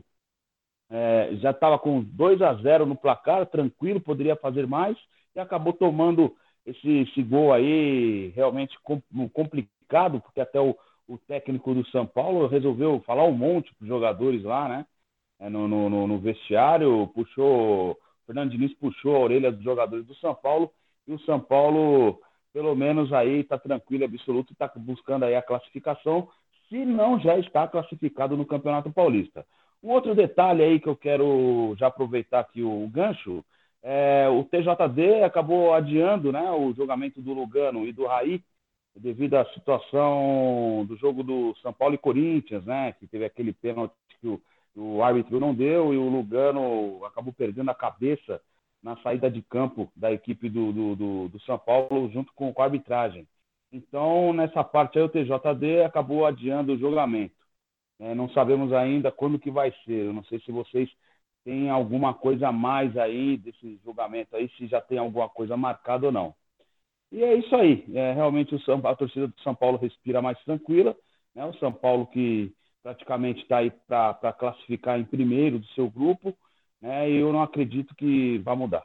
já estava com 2-0 no placar, tranquilo, poderia fazer mais, e acabou tomando esse gol aí realmente complicado, porque até o técnico do São Paulo resolveu falar um monte para os jogadores lá, né? No vestiário, o Fernando Diniz puxou a orelha dos jogadores do São Paulo, e o São Paulo, pelo menos aí, está tranquilo, absoluto, está buscando aí a classificação, se não já está classificado no Campeonato Paulista. Um outro detalhe aí que eu quero já aproveitar aqui o gancho, o TJD acabou adiando, né, o julgamento do Lugano e do Raí, devido à situação do jogo do São Paulo e Corinthians, né, que teve aquele pênalti que o árbitro não deu e o Lugano acabou perdendo a cabeça na saída de campo da equipe do São Paulo junto com a arbitragem. Então, nessa parte aí, o TJD acabou adiando o julgamento. Não sabemos ainda quando que vai ser. Eu não sei se vocês têm alguma coisa a mais aí desse julgamento aí, se já tem alguma coisa marcada ou não. E é isso aí. Realmente a torcida do São Paulo respira mais tranquila, né? O São Paulo que praticamente está aí para classificar em primeiro do seu grupo, né? E eu não acredito que vai mudar.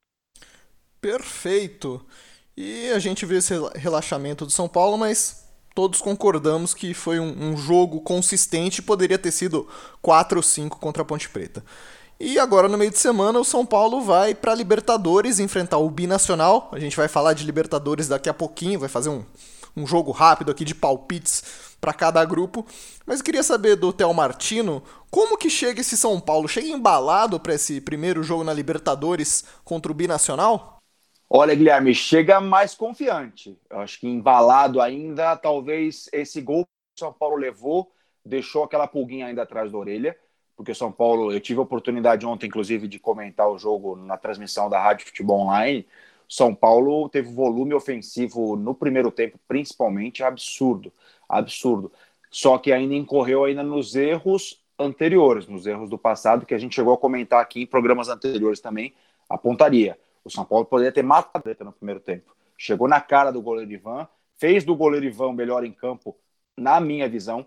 Perfeito. E a gente viu esse relaxamento do São Paulo, mas todos concordamos que foi um jogo consistente e poderia ter sido 4-5 contra a Ponte Preta. E agora, no meio de semana, o São Paulo vai para a Libertadores enfrentar o Binacional. A gente vai falar de Libertadores daqui a pouquinho, vai fazer um jogo rápido aqui de palpites para cada grupo. Mas eu queria saber do Theo Martino, como que chega esse São Paulo? Chega embalado para esse primeiro jogo na Libertadores contra o Binacional? Olha, Guilherme, chega mais confiante. Eu acho que embalado ainda, talvez esse gol que o São Paulo levou deixou aquela pulguinha ainda atrás da orelha, porque o São Paulo, eu tive a oportunidade ontem, inclusive, de comentar o jogo na transmissão da Rádio Futebol Online. São Paulo teve um volume ofensivo no primeiro tempo, principalmente, absurdo, absurdo. Só que ainda incorreu ainda nos erros anteriores, nos erros do passado, que a gente chegou a comentar aqui em programas anteriores também, a pontaria. O São Paulo poderia ter matado no primeiro tempo. Chegou na cara do goleiro Ivan, fez do goleiro Ivan o melhor em campo, na minha visão.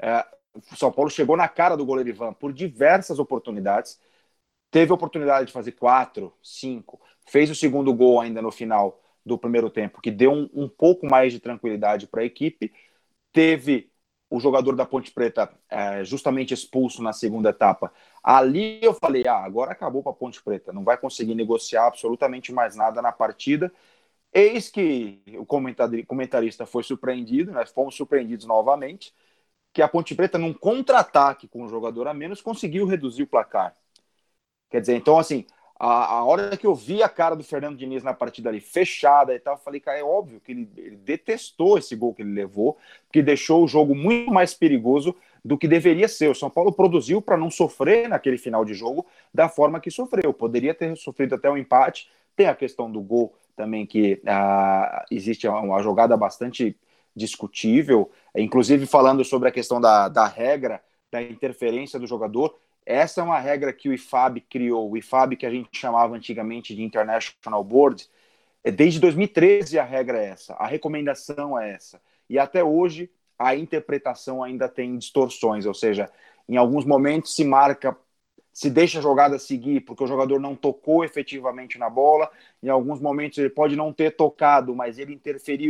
O São Paulo chegou na cara do goleiro Ivan por diversas oportunidades. Teve a oportunidade de fazer 4, 5. Fez o segundo gol ainda no final do primeiro tempo, que deu um pouco mais de tranquilidade para a equipe. Teve o jogador da Ponte Preta justamente expulso na segunda etapa. Ali eu falei, agora acabou para a Ponte Preta, não vai conseguir negociar absolutamente mais nada na partida. Eis que o comentarista foi surpreendido, nós fomos surpreendidos novamente, que a Ponte Preta, num contra-ataque com um jogador a menos, conseguiu reduzir o placar. Quer dizer, então assim, a hora que eu vi a cara do Fernando Diniz na partida ali fechada e tal, eu falei, cara, é óbvio que ele detestou esse gol que ele levou, que deixou o jogo muito mais perigoso do que deveria ser. O São Paulo produziu para não sofrer naquele final de jogo da forma que sofreu. Poderia ter sofrido até um empate. Tem a questão do gol também, que existe uma jogada bastante discutível, inclusive falando sobre a questão da regra, da interferência do jogador. Essa é uma regra que o IFAB criou, o IFAB que a gente chamava antigamente de International Board. Desde 2013 a regra é essa, a recomendação é essa. E até hoje a interpretação ainda tem distorções, ou seja, em alguns momentos se marca, se deixa a jogada seguir porque o jogador não tocou efetivamente na bola, em alguns momentos ele pode não ter tocado, mas ele interferiu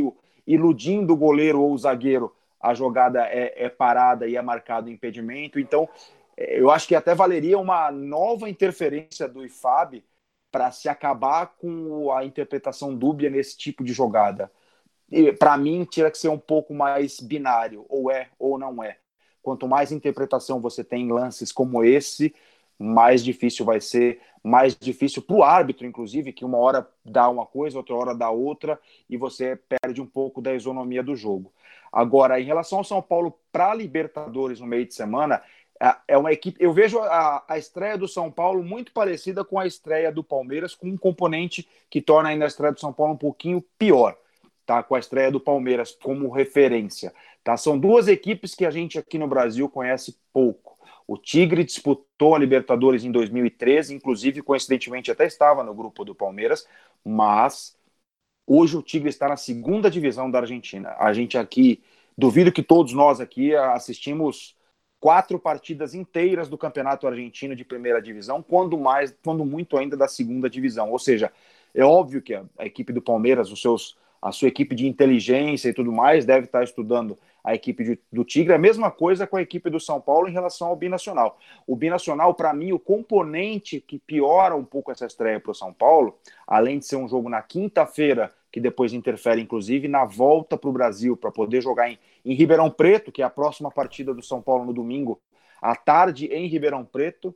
iludindo o goleiro ou o zagueiro, a jogada é parada e é marcado impedimento. Então, eu acho que até valeria uma nova interferência do IFAB para se acabar com a interpretação dúbia nesse tipo de jogada. Para mim, tinha que ser um pouco mais binário, ou é ou não é. Quanto mais interpretação você tem em lances como esse, mais difícil vai ser, mais difícil para o árbitro, inclusive, que uma hora dá uma coisa, outra hora dá outra, e você perde um pouco da isonomia do jogo. Agora, em relação ao São Paulo para Libertadores no meio de semana, é uma equipe. Eu vejo a estreia do São Paulo muito parecida com a estreia do Palmeiras, com um componente que torna ainda a estreia do São Paulo um pouquinho pior, tá? Com a estreia do Palmeiras como referência. Tá? São duas equipes que a gente aqui no Brasil conhece pouco. O Tigre disputou a Libertadores em 2013, inclusive, coincidentemente, até estava no grupo do Palmeiras, mas hoje o Tigre está na segunda divisão da Argentina. A gente aqui, duvido que todos nós aqui assistimos 4 partidas inteiras do Campeonato Argentino de primeira divisão, quando muito ainda da segunda divisão. Ou seja, é óbvio que a equipe do Palmeiras, a sua equipe de inteligência e tudo mais, deve estar estudando a equipe do Tigre. A mesma coisa com a equipe do São Paulo em relação ao Binacional. O Binacional, para mim, o componente que piora um pouco essa estreia para o São Paulo, além de ser um jogo na quinta-feira, que depois interfere, inclusive, na volta para o Brasil, para poder jogar em Ribeirão Preto, que é a próxima partida do São Paulo no domingo, à tarde em Ribeirão Preto,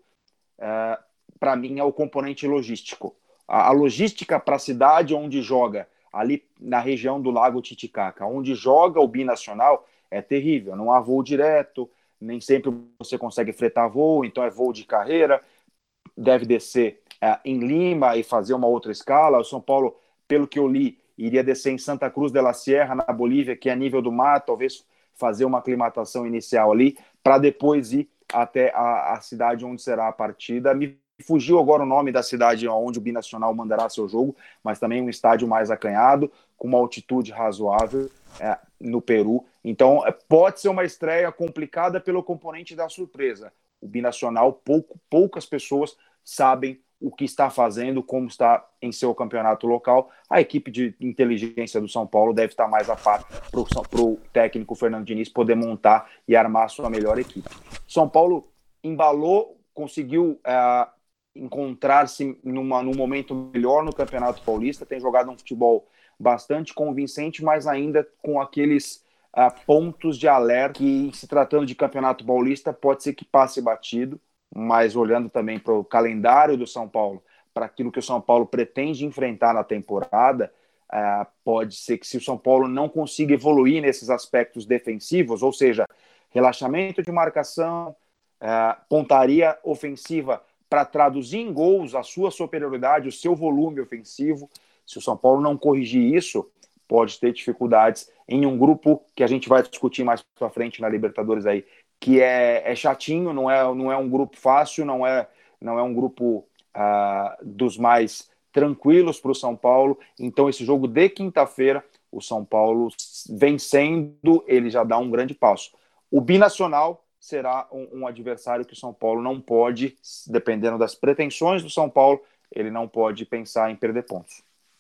para mim é o componente logístico. A logística para a cidade onde joga, ali na região do Lago Titicaca, onde joga o Binacional, é terrível. Não há voo direto, nem sempre você consegue fretar voo, então é voo de carreira, deve descer em Lima e fazer uma outra escala. O São Paulo, pelo que eu li, iria descer em Santa Cruz de la Sierra, na Bolívia, que é a nível do mar, talvez fazer uma aclimatação inicial ali, para depois ir até a cidade onde será a partida. Me fugiu agora o nome da cidade onde o Binacional mandará seu jogo, mas também um estádio mais acanhado, com uma altitude razoável no Peru. Então, pode ser uma estreia complicada pelo componente da surpresa. O Binacional, poucas pessoas sabem o que está fazendo, como está em seu campeonato local. A equipe de inteligência do São Paulo deve estar mais a par para o técnico Fernando Diniz poder montar e armar a sua melhor equipe. São Paulo embalou, conseguiu encontrar-se num momento melhor no Campeonato Paulista, tem jogado um futebol bastante convincente, mas ainda com aqueles pontos de alerta que, se tratando de Campeonato Paulista, pode ser que passe batido, mas olhando também para o calendário do São Paulo, para aquilo que o São Paulo pretende enfrentar na temporada, pode ser que, se o São Paulo não consiga evoluir nesses aspectos defensivos, ou seja, relaxamento de marcação, pontaria ofensiva para traduzir em gols a sua superioridade, o seu volume ofensivo, se o São Paulo não corrigir isso, pode ter dificuldades em um grupo que a gente vai discutir mais para frente na Libertadores aí, que é chatinho, não é um grupo fácil, não é um grupo dos mais tranquilos para o São Paulo. Então, esse jogo de quinta-feira, o São Paulo vencendo, ele já dá um grande passo. O Binacional será um adversário que o São Paulo não pode, dependendo das pretensões do São Paulo, ele não pode pensar em perder pontos.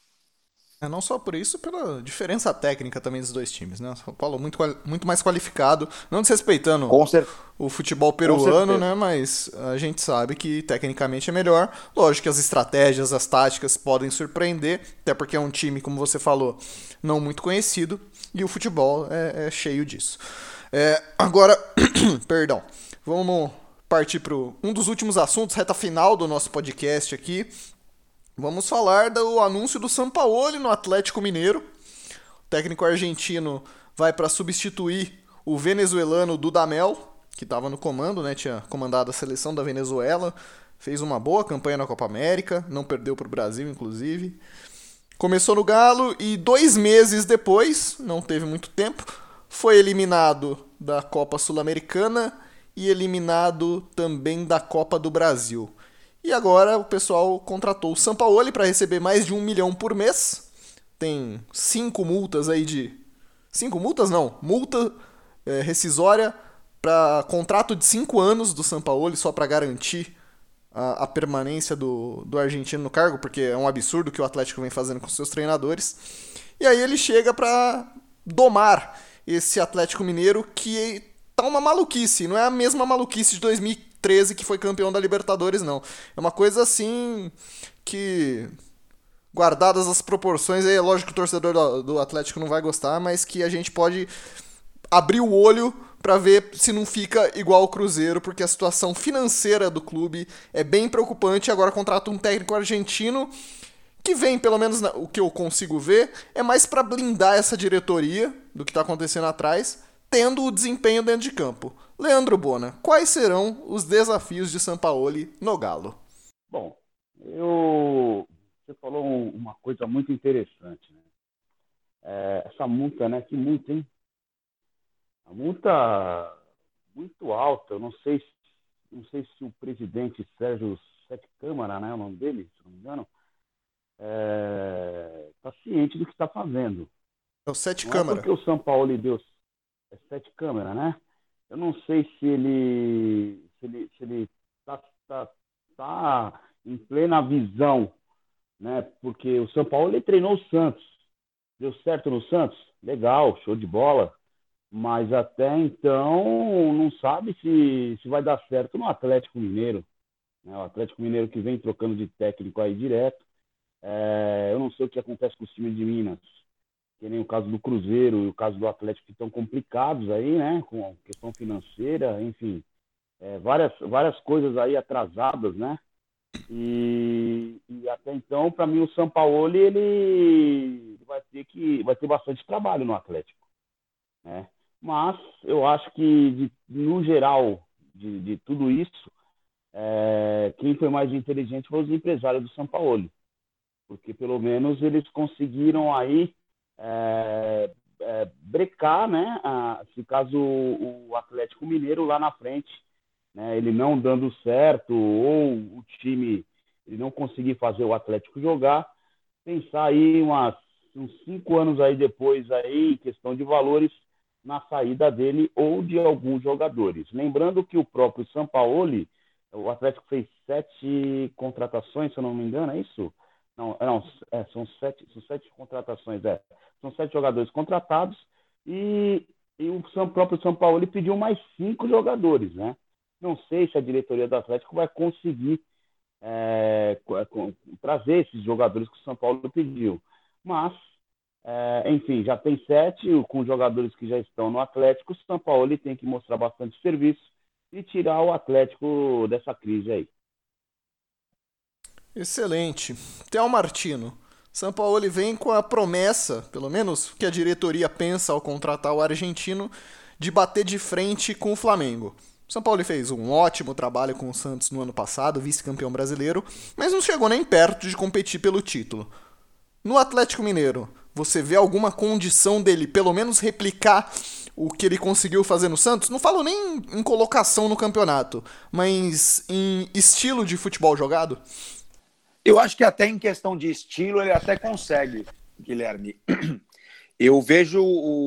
Não só por isso, pela diferença técnica também dos dois times, né? O São Paulo muito mais qualificado, não desrespeitando o futebol peruano, né? Mas a gente sabe que tecnicamente é melhor. Lógico que as estratégias, as táticas podem surpreender, até porque é um time, como você falou, não muito conhecido, e o futebol é cheio disso. Agora, perdão, vamos partir para um dos últimos assuntos, reta final do nosso podcast aqui. Vamos falar do anúncio do Sampaoli no Atlético Mineiro. O técnico argentino vai para substituir o venezuelano Dudamel, que estava no comando, né? Tinha comandado a seleção da Venezuela. Fez uma boa campanha na Copa América, não perdeu para o Brasil, inclusive. Começou no Galo e 2 meses depois, não teve muito tempo, foi eliminado da Copa Sul-Americana e eliminado também da Copa do Brasil. E agora o pessoal contratou o Sampaoli para receber mais de 1 milhão por mês. Tem 5 multas aí de... 5 multas não, multa rescisória para contrato de 5 anos do Sampaoli, só para garantir a permanência do argentino no cargo, porque é um absurdo o que o Atlético vem fazendo com seus treinadores. E aí ele chega para domar esse Atlético Mineiro, que tá uma maluquice, não é a mesma maluquice de 2013 que foi campeão da Libertadores, não. É uma coisa assim que, guardadas as proporções, é lógico que o torcedor do Atlético não vai gostar, mas que a gente pode abrir o olho para ver se não fica igual o Cruzeiro, porque a situação financeira do clube é bem preocupante. Agora contrata um técnico argentino que vem, pelo menos o que eu consigo ver, é mais para blindar essa diretoria do que está acontecendo atrás, tendo o desempenho dentro de campo. Leandro Bona, quais serão os desafios de Sampaoli no Galo? Bom, você falou uma coisa muito interessante, né? Essa multa, né? Que multa, hein? A multa muito alta. Eu não sei se o presidente Sérgio Sete Câmara, né? O nome dele, se não me engano, está ciente do que está fazendo. É o Sete Não Câmara. É porque o São Paulo deu Sete Câmara, né? Eu não sei se ele tá em plena visão, né? Porque o São Paulo ele treinou o Santos, deu certo no Santos, legal, show de bola, mas até então não sabe se vai dar certo no Atlético Mineiro, né? O Atlético Mineiro que vem trocando de técnico aí direto. Eu não sei o que acontece com os times de Minas, que nem o caso do Cruzeiro e o caso do Atlético, que estão complicados aí, né? Com a questão financeira, enfim, várias coisas aí atrasadas, né? E até então, para mim, o Sampaoli ele vai ter bastante trabalho no Atlético, né? Mas eu acho que, no geral, de tudo isso, quem foi mais inteligente foi os empresários do Sampaoli, porque pelo menos eles conseguiram aí brecar, né? Se caso o Atlético Mineiro lá na frente, né, ele não dando certo ou o time ele não conseguir fazer o Atlético jogar, pensar aí uns 5 anos aí depois aí em questão de valores na saída dele ou de alguns jogadores. Lembrando que o próprio Sampaoli, o Atlético fez 7 contratações, se eu não me engano, é isso? São 7 contratações, São 7 jogadores contratados e o próprio São Paulo pediu mais 5 jogadores, né? Não sei se a diretoria do Atlético vai conseguir trazer esses jogadores que o São Paulo pediu. Mas, enfim, já tem 7 com jogadores que já estão no Atlético. O São Paulo tem que mostrar bastante serviço e tirar o Atlético dessa crise aí. Excelente. Theo Martino. Sampaoli vem com a promessa, pelo menos que a diretoria pensa ao contratar o argentino, de bater de frente com o Flamengo. Sampaoli fez um ótimo trabalho com o Santos no ano passado, vice-campeão brasileiro, mas não chegou nem perto de competir pelo título. No Atlético Mineiro, você vê alguma condição dele pelo menos replicar o que ele conseguiu fazer no Santos? Não falo nem em colocação no campeonato, mas em estilo de futebol jogado? Eu acho que até em questão de estilo ele até consegue, Guilherme. Eu vejo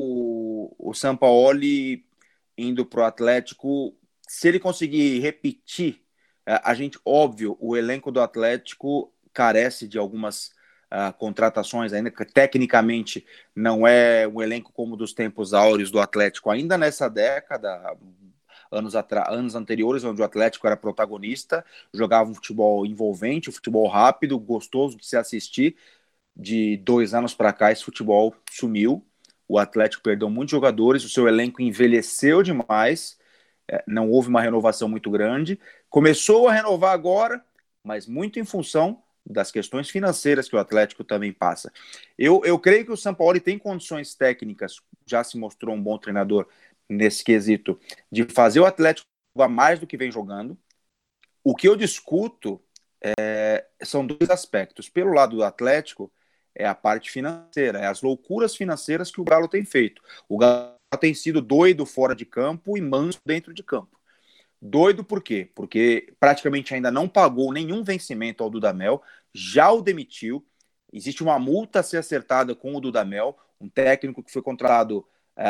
o Sampaoli indo para o Atlético, se ele conseguir repetir, óbvio, o elenco do Atlético carece de algumas contratações ainda, que tecnicamente não é um elenco como dos tempos áureos do Atlético, ainda nessa década, anos anteriores, onde o Atlético era protagonista, jogava um futebol envolvente, um futebol rápido, gostoso de se assistir. De 2 anos para cá, esse futebol sumiu. O Atlético perdeu muitos jogadores, o seu elenco envelheceu demais, não houve uma renovação muito grande. Começou a renovar agora, mas muito em função das questões financeiras que o Atlético também passa. Eu creio que o Sampaoli tem condições técnicas, já se mostrou um bom treinador nesse quesito, de fazer o Atlético jogar mais do que vem jogando. O que eu discuto são 2 aspectos. Pelo lado do Atlético, é a parte financeira, é as loucuras financeiras que o Galo tem feito. O Galo tem sido doido fora de campo e manso dentro de campo. Doido por quê? Porque praticamente ainda não pagou nenhum vencimento ao Dudamel, já o demitiu, existe uma multa a ser acertada com o Dudamel, um técnico que foi contratado,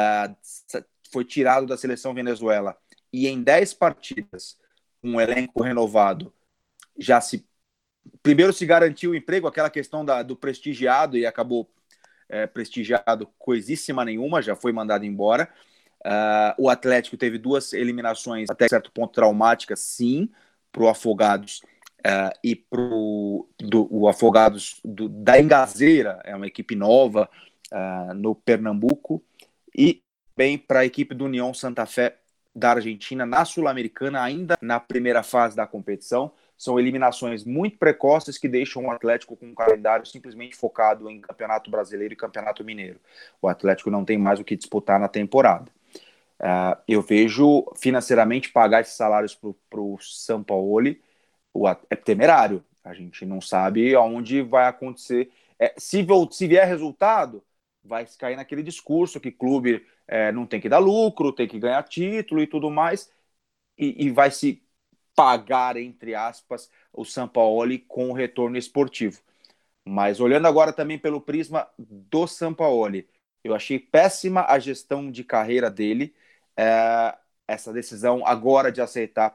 foi tirado da seleção Venezuela e em 10 partidas, com um elenco renovado, primeiro se garantiu o emprego, aquela questão do prestigiado, e acabou prestigiado coisíssima nenhuma, já foi mandado embora. O Atlético teve 2 eliminações até certo ponto traumáticas, sim, para o Afogados e para o Afogados da Engazeira, é uma equipe nova no Pernambuco, e bem para a equipe do União Santa Fé da Argentina na Sul-Americana, ainda na primeira fase da competição. São eliminações muito precoces que deixam o Atlético com um calendário simplesmente focado em Campeonato Brasileiro e Campeonato Mineiro. O Atlético não tem mais o que disputar na temporada. Eu vejo financeiramente pagar esses salários para o Sampaoli é temerário. A gente não sabe aonde vai acontecer. Se vier resultado, vai cair naquele discurso que clube não tem que dar lucro, tem que ganhar título e tudo mais, e vai se pagar, entre aspas, o Sampaoli com o retorno esportivo. Mas olhando agora também pelo prisma do Sampaoli, eu achei péssima a gestão de carreira dele, essa decisão agora de aceitar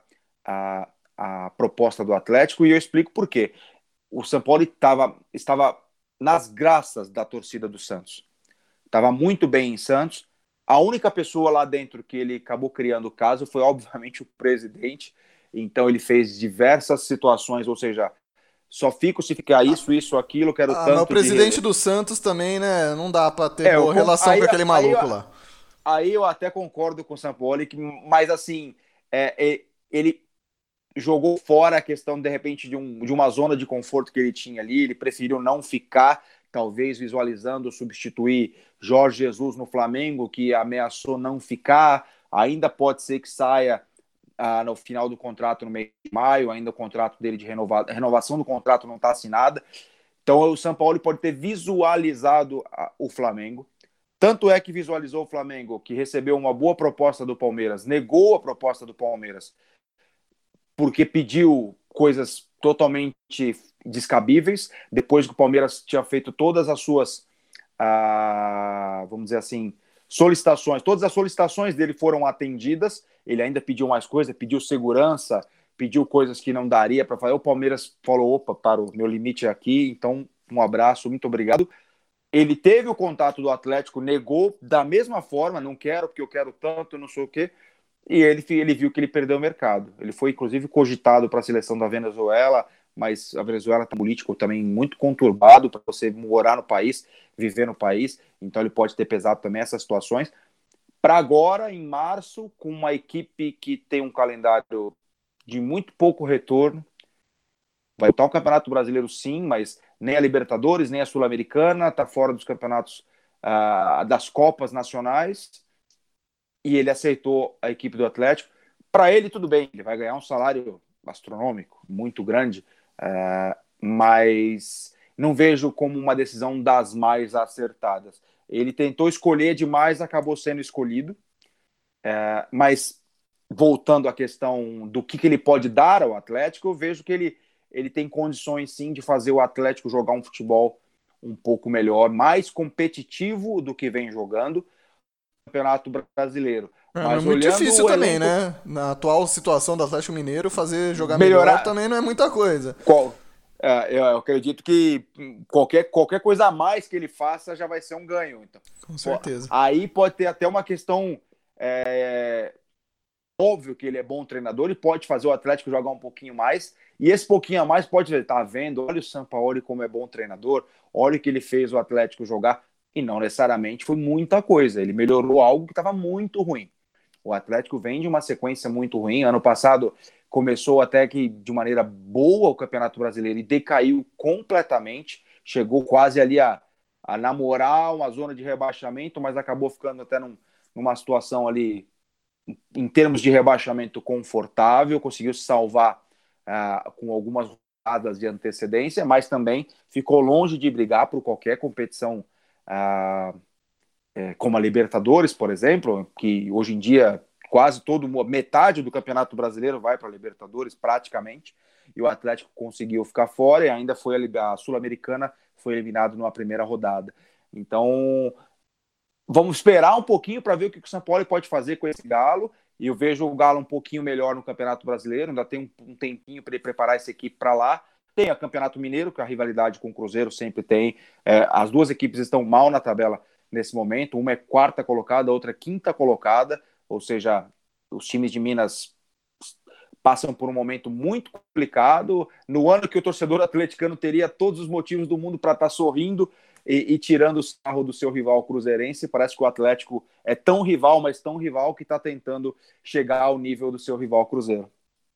a proposta do Atlético, e eu explico por quê. O Sampaoli estava nas graças da torcida do Santos. Estava muito bem em Santos. A única pessoa lá dentro que ele acabou criando o caso foi, obviamente, o presidente. Então, ele fez diversas situações, ou seja, só fico se ficar isso, aquilo, quero tanto... Mas o presidente do Santos também, né? Não dá pra ter boa relação com aquele maluco lá. Aí eu até concordo com o Sampaoli, mas assim, ele jogou fora a questão, de repente, de uma zona de conforto que ele tinha ali. Ele preferiu não ficar, talvez visualizando substituir Jorge Jesus no Flamengo, que ameaçou não ficar. Ainda pode ser que saia no final do contrato, no mês de maio. Ainda o contrato dele de renovação do contrato não está assinada. Então o Sampaoli pode ter visualizado o Flamengo. Tanto é que visualizou o Flamengo, que recebeu uma boa proposta do Palmeiras, negou a proposta do Palmeiras, porque pediu coisas totalmente descabíveis, depois que o Palmeiras tinha feito todas as suas, vamos dizer assim, solicitações. Todas as solicitações dele foram atendidas. Ele ainda pediu mais coisas, pediu segurança, pediu coisas que não daria para fazer. O Palmeiras falou, opa, para o meu limite aqui, então um abraço, muito obrigado. Ele teve o contato do Atlético, negou da mesma forma, não quero porque eu quero tanto, não sei o quê. E ele viu que ele perdeu o mercado. Ele foi, inclusive, cogitado para a seleção da Venezuela, mas a Venezuela tem um político também muito conturbado para você morar no país, viver no país, então ele pode ter pesado também essas situações. Para agora, em março, com uma equipe que tem um calendário de muito pouco retorno, vai voltar o Campeonato Brasileiro sim, mas nem a Libertadores, nem a Sul-Americana, está fora dos campeonatos das Copas Nacionais, e ele aceitou a equipe do Atlético. Para ele, tudo bem, ele vai ganhar um salário astronômico, muito grande, mas não vejo como uma decisão das mais acertadas. Ele tentou escolher demais, acabou sendo escolhido, mas voltando à questão do que ele pode dar ao Atlético, eu vejo que ele tem condições sim de fazer o Atlético jogar um futebol um pouco melhor, mais competitivo do que vem jogando Campeonato Brasileiro. Mas é muito difícil também, né? Na atual situação do Atlético Mineiro, jogar melhor também não é muita coisa. Eu acredito que qualquer coisa a mais que ele faça já vai ser um ganho. Então, com certeza. Aí pode ter até uma questão... Óbvio que ele é bom treinador e pode fazer o Atlético jogar um pouquinho mais, e esse pouquinho a mais pode estar vendo, olha o Sampaoli como é bom treinador, olha o que ele fez o Atlético jogar, e não necessariamente foi muita coisa, ele melhorou algo que estava muito ruim. O Atlético vem de uma sequência muito ruim, ano passado começou até que de maneira boa o Campeonato Brasileiro e decaiu completamente, chegou quase ali a namorar uma zona de rebaixamento, mas acabou ficando até numa situação ali em termos de rebaixamento confortável, conseguiu se salvar com algumas rodadas de antecedência, mas também ficou longe de brigar por qualquer competição como a Libertadores, por exemplo, que hoje em dia quase metade do Campeonato Brasileiro vai para a Libertadores, praticamente, e o Atlético conseguiu ficar fora e ainda foi a Sul-Americana, foi eliminado numa primeira rodada. Então... vamos esperar um pouquinho para ver o que o Sampaoli pode fazer com esse Galo. E eu vejo o Galo um pouquinho melhor no Campeonato Brasileiro. Ainda tem um tempinho para ele preparar essa equipe para lá. Tem o Campeonato Mineiro, que a rivalidade com o Cruzeiro sempre tem. As duas equipes estão mal na tabela nesse momento. Uma é quarta colocada, a outra é quinta colocada. Ou seja, os times de Minas passam por um momento muito complicado. No ano que o torcedor atleticano teria todos os motivos do mundo para estar sorrindo e tirando o sarro do seu rival cruzeirense, parece que o Atlético é tão rival, mas tão rival, que está tentando chegar ao nível do seu rival Cruzeiro.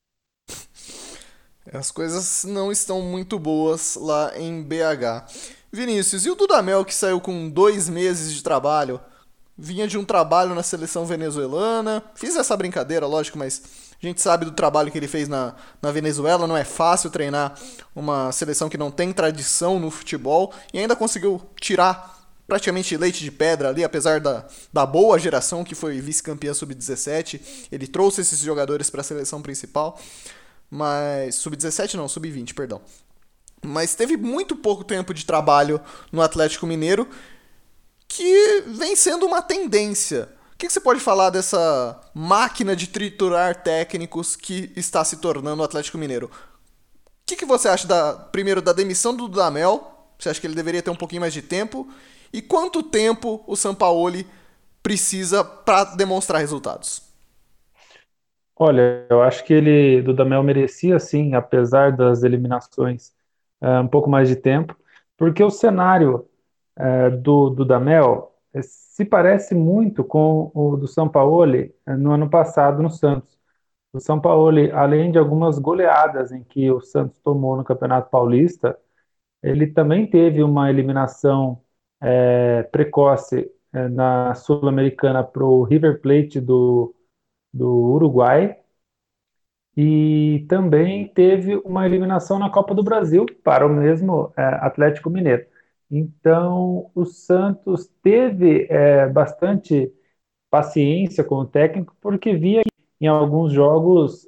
As coisas não estão muito boas lá em BH. Vinícius, e o Dudamel, que saiu com 2 meses de trabalho? Vinha de um trabalho na seleção venezuelana. Fiz essa brincadeira, lógico, mas a gente sabe do trabalho que ele fez na Venezuela. Não é fácil treinar uma seleção que não tem tradição no futebol. E ainda conseguiu tirar praticamente leite de pedra ali, apesar da boa geração que foi vice-campeã sub-17. Ele trouxe esses jogadores para a seleção principal. Mas sub-17 não, sub-20, perdão. Mas teve muito pouco tempo de trabalho no Atlético Mineiro, que vem sendo uma tendência. O que você pode falar dessa máquina de triturar técnicos que está se tornando o Atlético Mineiro? O que você acha, primeiro, da demissão do Dudamel? Você acha que ele deveria ter um pouquinho mais de tempo? E quanto tempo o Sampaoli precisa para demonstrar resultados? Olha, eu acho que Dudamel merecia, sim, apesar das eliminações, um pouco mais de tempo, porque o cenário do Dudamel se parece muito com o do Sampaoli no ano passado no Santos. O Sampaoli, além de algumas goleadas em que o Santos tomou no Campeonato Paulista, ele também teve uma eliminação precoce na Sul-Americana para o River Plate do Uruguai, e também teve uma eliminação na Copa do Brasil para o mesmo Atlético Mineiro. Então, o Santos teve bastante paciência com o técnico, porque via que em alguns jogos,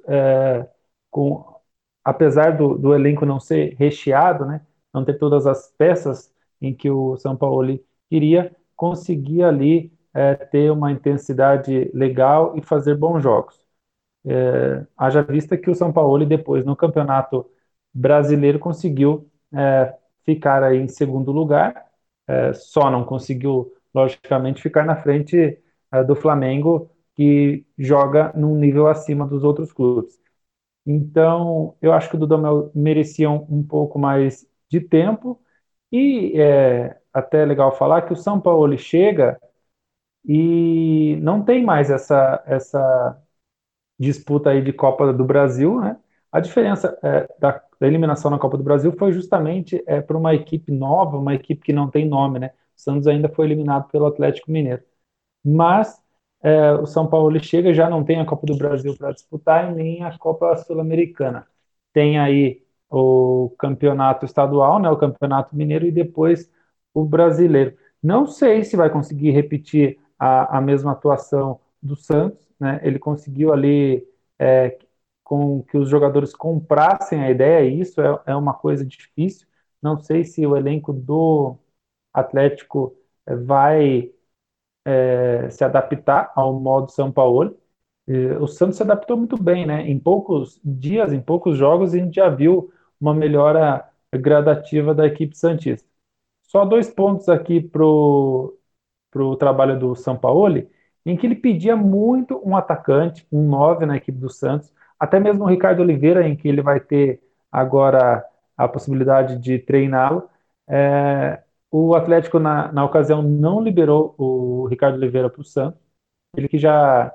apesar do elenco não ser recheado, né, não ter todas as peças em que o Sampaoli queria, conseguia ali ter uma intensidade legal e fazer bons jogos. Haja vista que o Sampaoli depois no Campeonato Brasileiro conseguiu ficar aí em segundo lugar, só não conseguiu, logicamente, ficar na frente do Flamengo, que joga num nível acima dos outros clubes. Então, eu acho que o Dudamel merecia um pouco mais de tempo, e até é legal falar que o Sampaoli chega e não tem mais essa disputa aí de Copa do Brasil, né? A diferença da eliminação na Copa do Brasil foi justamente para uma equipe nova, uma equipe que não tem nome, né? O Santos ainda foi eliminado pelo Atlético Mineiro. Mas o São Paulo chega, já não tem a Copa do Brasil para disputar e nem a Copa Sul-Americana. Tem aí o campeonato estadual, né? O Campeonato Mineiro, e depois o brasileiro. Não sei se vai conseguir repetir a mesma atuação do Santos, né? Ele conseguiu ali com que os jogadores comprassem a ideia, e isso é uma coisa difícil. Não sei se o elenco do Atlético vai se adaptar ao modo São Paulo. O Santos se adaptou muito bem, né? Em poucos dias, em poucos jogos, a gente já viu uma melhora gradativa da equipe santista. Só 2 pontos aqui pro trabalho do Sampaoli, em que ele pedia muito um atacante, um 9 na equipe do Santos, até mesmo o Ricardo Oliveira, em que ele vai ter agora a possibilidade de treiná-lo. O Atlético, na ocasião, não liberou o Ricardo Oliveira para o Santos, ele que já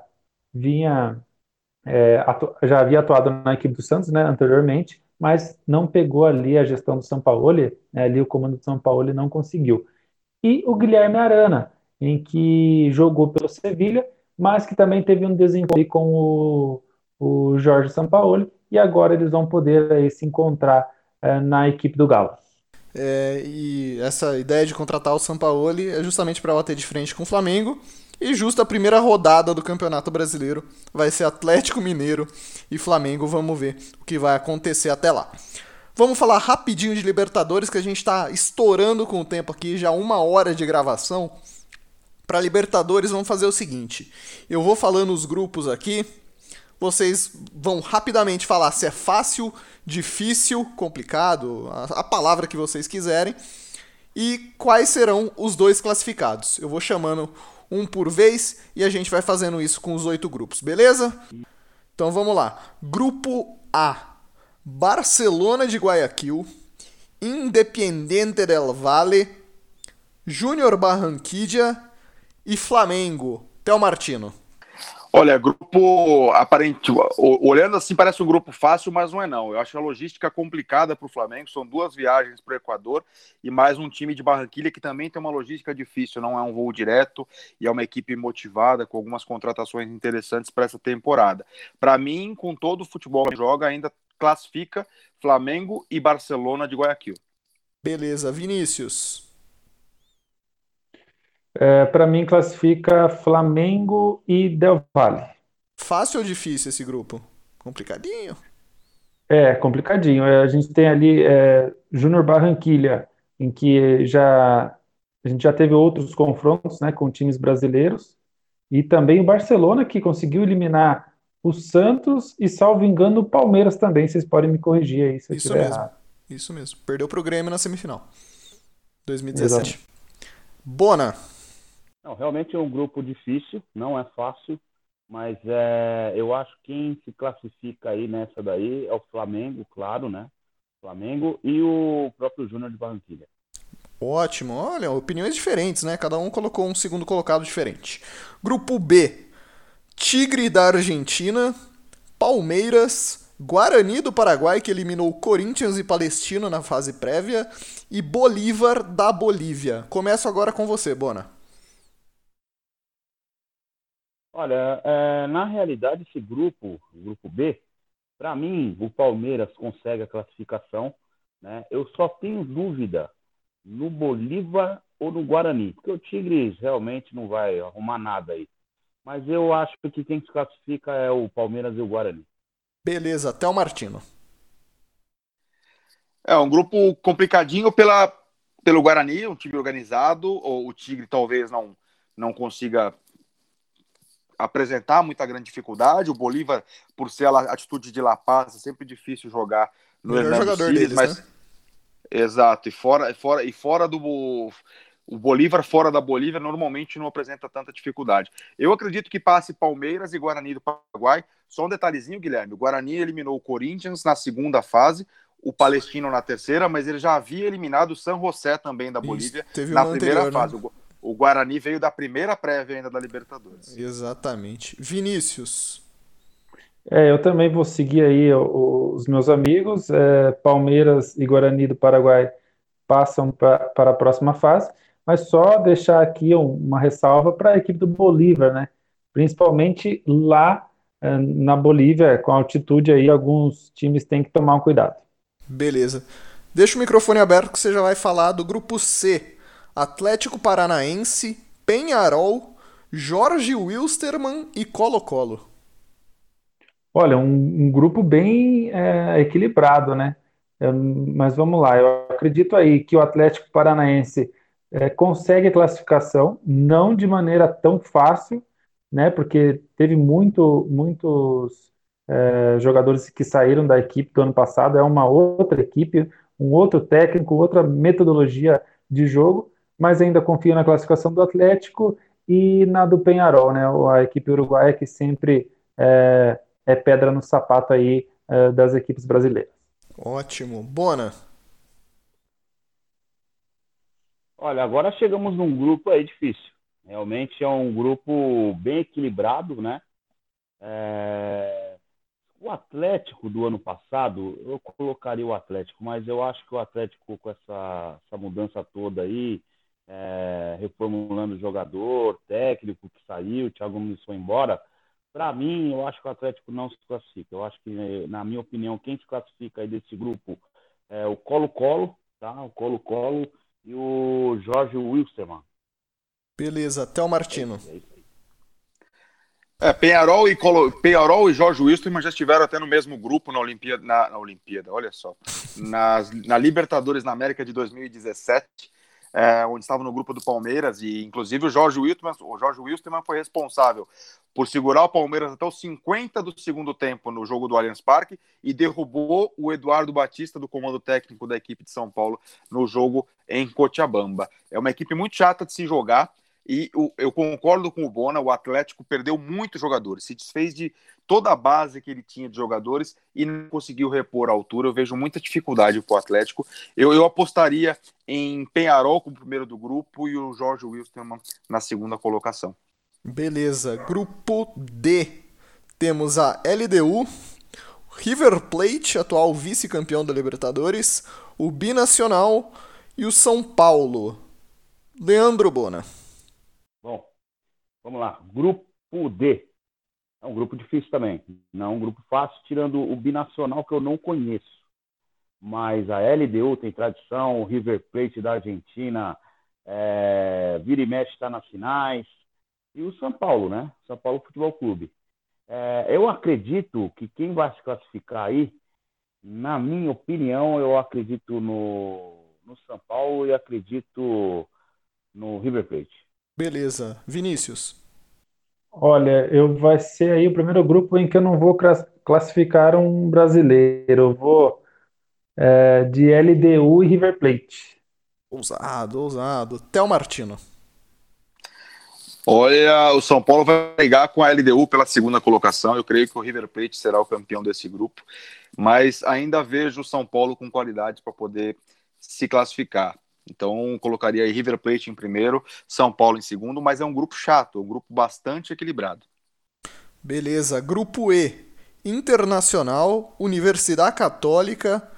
havia atuado na equipe do Santos, né, anteriormente, mas não pegou ali a gestão do Sampaoli, né, ali o comando do Sampaoli não conseguiu. E o Guilherme Arana, em que jogou pelo Sevilha, mas que também teve um desenvolvimento com o Jorge Sampaoli, e agora eles vão poder aí se encontrar na equipe do Galo. E essa ideia de contratar o Sampaoli é justamente para bater de frente com o Flamengo, e justo a primeira rodada do Campeonato Brasileiro vai ser Atlético Mineiro e Flamengo. Vamos ver o que vai acontecer até lá. Vamos falar rapidinho de Libertadores, que a gente está estourando com o tempo aqui, já 1 hora de gravação. Para Libertadores, vamos fazer o seguinte: eu vou falando os grupos aqui, Vocês vão rapidamente falar se é fácil, difícil, complicado, a palavra que vocês quiserem, e quais serão os 2 classificados. Eu vou chamando um por vez e a gente vai fazendo isso com os 8 grupos, beleza? Então vamos lá. Grupo A: Barcelona de Guayaquil, Independiente del Valle, Júnior Barranquilla e Flamengo. Theo Martino. Olha, grupo aparente, olhando assim parece um grupo fácil, mas não é não. Eu acho a logística complicada para o Flamengo, são 2 viagens para o Equador e mais um time de Barranquilla que também tem uma logística difícil, não é um voo direto e é uma equipe motivada com algumas contratações interessantes para essa temporada. Para mim, com todo o futebol que joga, ainda classifica Flamengo e Barcelona de Guayaquil. Beleza, Vinícius. Para mim, classifica Flamengo e Del Valle. Fácil ou difícil esse grupo? Complicadinho. É complicadinho. A gente tem ali Júnior Barranquilla, em que a gente já teve outros confrontos, né, com times brasileiros, e também o Barcelona, que conseguiu eliminar o Santos e, salvo engano, o Palmeiras também. Vocês podem me corrigir aí se eu Isso estiver mesmo. errado. Isso mesmo. Perdeu pro Grêmio na semifinal. 2017. Exato. Bona. Não, realmente é um grupo difícil, não é fácil, mas eu acho que quem se classifica aí nessa daí é o Flamengo, claro, né? Flamengo e o próprio Júnior de Barranquilla. Ótimo. Olha, opiniões diferentes, né? Cada um colocou um segundo colocado diferente. Grupo B: Tigre da Argentina, Palmeiras, Guarani do Paraguai, que eliminou Corinthians e Palestino na fase prévia, e Bolívar da Bolívia. Começo agora com você, Bona. Olha, na realidade esse grupo, o grupo B, para mim o Palmeiras consegue a classificação, né? Eu só tenho dúvida no Bolívar ou no Guarani, porque o Tigres realmente não vai arrumar nada aí. Mas eu acho que quem se classifica é o Palmeiras e o Guarani. Beleza, Theo Martino. É um grupo complicadinho pelo Guarani, um time organizado, ou o Tigre talvez não consiga apresentar muita grande dificuldade. O Bolívar, por ser a atitude de La Paz, é sempre difícil jogar no Melhor Hernando jogador Siles, deles, mas né? exato, e fora do o Bolívar fora da Bolívia normalmente não apresenta tanta dificuldade. Eu acredito que passe Palmeiras e Guarani do Paraguai. Só um detalhezinho, Guilherme, o Guarani eliminou o Corinthians na segunda fase, o Palestino na terceira, mas ele já havia eliminado o San José também da Bolívia na primeira anterior, fase. né? O Guarani veio da primeira prévia ainda da Libertadores. Exatamente. Vinícius. Eu também vou seguir aí os meus amigos. Palmeiras e Guarani do Paraguai passam para a próxima fase, mas só deixar aqui uma ressalva para a equipe do Bolívar, né? Principalmente lá na Bolívia, com altitude aí, alguns times têm que tomar um cuidado. Beleza. Deixa o microfone aberto que você já vai falar do grupo C. Atlético Paranaense, Peñarol, Jorge Wilstermann e Colo-Colo. Olha, um grupo bem equilibrado, né? Mas vamos lá, eu acredito aí que o Atlético Paranaense consegue a classificação, não de maneira tão fácil, né? Porque teve muitos jogadores que saíram da equipe do ano passado, é uma outra equipe, um outro técnico, outra metodologia de jogo, mas ainda confio na classificação do Atlético e na do Peñarol, né? A equipe uruguaia que sempre é pedra no sapato aí das equipes brasileiras. Ótimo. Bona. Olha, agora chegamos num grupo aí difícil. Realmente é um grupo bem equilibrado, né? O Atlético do ano passado, eu colocaria o Atlético, mas eu acho que o Atlético com essa mudança toda aí, reformulando o jogador, técnico que saiu, o Thiago Nunes foi embora, para mim, eu acho que o Atlético não se classifica. Eu acho que, na minha opinião, quem se classifica aí desse grupo é o Colo-Colo, tá? O Colo-Colo e o Jorge Wilstermann. Beleza, Theo Martino. É isso aí. Peñarol e Jorge Wilstermann já estiveram até no mesmo grupo na Olimpíada, olha só, na Libertadores na América de 2017. onde estava no grupo do Palmeiras, e inclusive o Jorge Wilstermann foi responsável por segurar o Palmeiras até os 50 do segundo tempo no jogo do Allianz Parque e derrubou o Eduardo Batista do comando técnico da equipe de São Paulo no jogo em Cochabamba. É uma equipe muito chata de se jogar, e eu concordo com o Bona, o Atlético perdeu muitos jogadores, se desfez de toda a base que ele tinha de jogadores e não conseguiu repor a altura. Eu vejo muita dificuldade para o Atlético. Eu apostaria em Peñarol como primeiro do grupo e o Jorge Wilstermann na segunda colocação. Beleza, grupo D. Temos a LDU, River Plate, atual vice-campeão da Libertadores, o Binacional e o São Paulo. Leandro Bona. Bom, vamos lá. Grupo D. É um grupo difícil também. Não é um grupo fácil, tirando o Binacional, que eu não conheço. Mas a LDU tem tradição, o River Plate da Argentina vira e mexe está nas finais. E o São Paulo, né? São Paulo Futebol Clube. Eu acredito que quem vai se classificar aí, na minha opinião, eu acredito no São Paulo e acredito no River Plate. Beleza. Vinícius. Olha, vai ser aí o primeiro grupo em que eu não vou classificar um brasileiro. Eu vou de LDU e River Plate. Ousado. Theo Martino. Olha, o São Paulo vai brigar com a LDU pela segunda colocação. Eu creio que o River Plate será o campeão desse grupo, mas ainda vejo o São Paulo com qualidade para poder se classificar. Então, colocaria aí River Plate em primeiro, São Paulo em segundo, mas é um grupo chato, um grupo bastante equilibrado. Beleza. Grupo E. Internacional, Universidade Católica,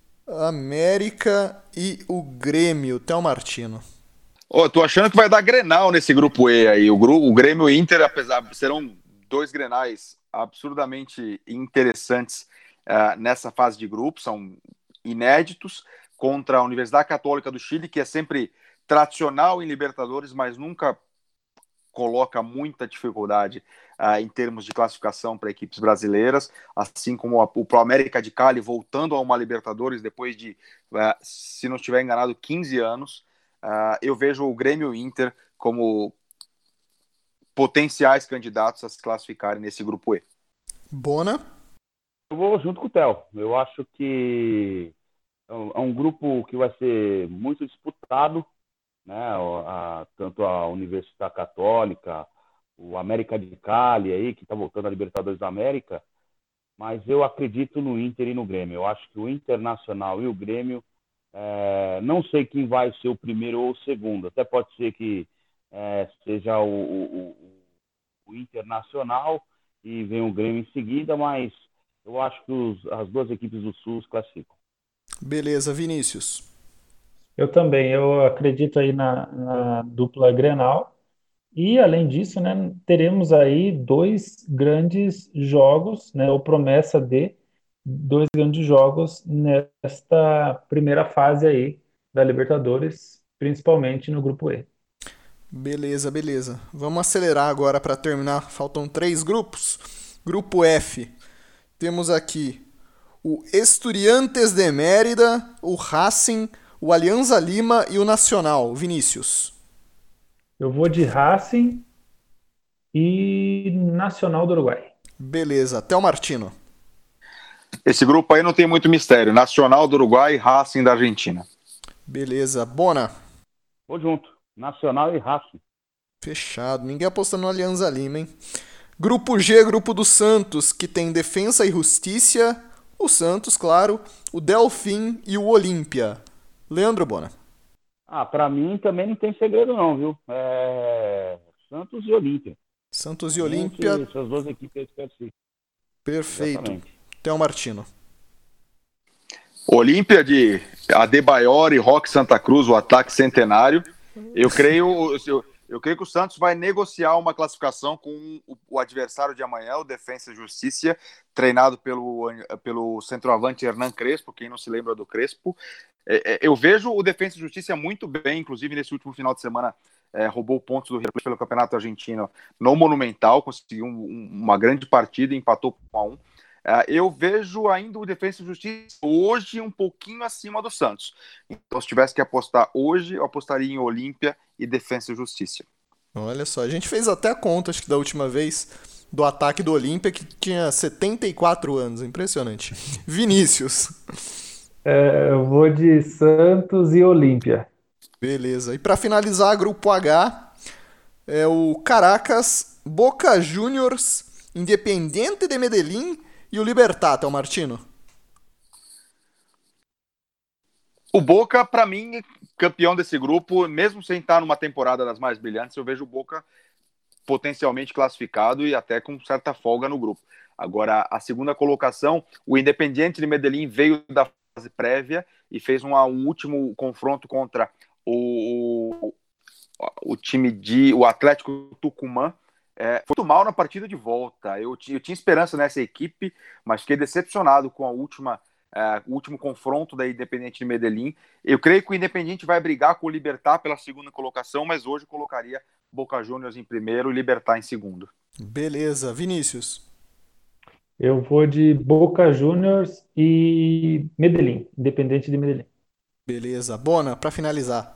América e o Grêmio. Theo Martino. Tô achando que vai dar Grenal nesse grupo E aí. O Grêmio e o Inter, serão dois Grenais absurdamente interessantes nessa fase de grupo, são inéditos, contra a Universidade Católica do Chile, que é sempre tradicional em Libertadores, mas nunca coloca muita dificuldade em termos de classificação para equipes brasileiras, assim como o Pro América de Cali voltando a uma Libertadores depois de, se não estiver enganado, 15 anos. Eu vejo o Grêmio e o Inter como potenciais candidatos a se classificarem nesse grupo E. Bona? Eu vou junto com o Theo. Eu acho que é um grupo que vai ser muito disputado, né? Tanto a Universidade Católica, o América de Cali aí, que está voltando a Libertadores da América, mas eu acredito no Inter e no Grêmio. Eu acho que o Internacional e o Grêmio, não sei quem vai ser o primeiro ou o segundo, até pode ser que seja o Internacional e venha o Grêmio em seguida, mas eu acho que as duas equipes do Sul se classificam. Beleza, Vinícius. Eu também, eu acredito aí na dupla Grenal. E, além disso, né, teremos aí dois grandes jogos, né, ou promessa de dois grandes jogos nesta primeira fase aí da Libertadores, principalmente no Grupo E. Beleza. Vamos acelerar agora para terminar. Faltam 3 grupos. Grupo F. Temos aqui o Estudiantes de Mérida, o Racing, o Alianza Lima e o Nacional. Vinícius. Eu vou de Racing e Nacional do Uruguai. Beleza. Theo Martino. Esse grupo aí não tem muito mistério. Nacional do Uruguai e Racing da Argentina. Beleza. Bona. Vou junto. Nacional e Racing. Fechado. Ninguém apostando no Alianza Lima, hein? Grupo G, grupo do Santos, que tem Defensa e Justiça, o Santos, claro, o Delfim e o Olímpia. Leandro Bona. Para mim também não tem segredo não, viu? Santos e Olímpia. Santos e Olímpia. Essas duas equipes que classificam. Perfeito. Exatamente. Theo Martino. Olímpia de Adebayor e Roque Santa Cruz, o ataque centenário. Eu creio que o Santos vai negociar uma classificação com o adversário de amanhã, o Defensa e Justiça, treinado pelo centroavante Hernan Crespo. Quem não se lembra do Crespo. Eu vejo o Defensa e Justiça muito bem, inclusive nesse último final de semana roubou pontos do River Plate pelo Campeonato Argentino no Monumental, conseguiu uma grande partida, empatou com 1-1. Eu vejo ainda o Defensa e Justiça hoje um pouquinho acima do Santos. Então, se tivesse que apostar hoje, eu apostaria em Olímpia e Defensa e Justiça. Olha só, a gente fez até a conta, acho que da última vez, do ataque do Olímpia, que tinha 74 anos. Impressionante. Vinícius. Eu vou de Santos e Olímpia. Beleza. E para finalizar, grupo H, é o Caracas, Boca Juniors, Independiente de Medellín e o Libertad, Théo Martino. O Boca, para mim, campeão desse grupo, mesmo sem estar numa temporada das mais brilhantes, eu vejo o Boca potencialmente classificado e até com certa folga no grupo. Agora, a segunda colocação, o Independiente de Medellín veio da fase prévia e fez um último confronto contra o time o Atlético Tucumã. Foi muito mal na partida de volta. Eu tinha esperança nessa equipe, mas fiquei decepcionado com o último confronto da Independiente de Medellín. Eu creio que o Independiente vai brigar com o Libertad pela segunda colocação, mas hoje colocaria Boca Juniors em primeiro e Libertad em segundo. Beleza. Vinícius. Eu vou de Boca Juniors e Medellín, Independente de Medellín. Beleza. Bona, para finalizar.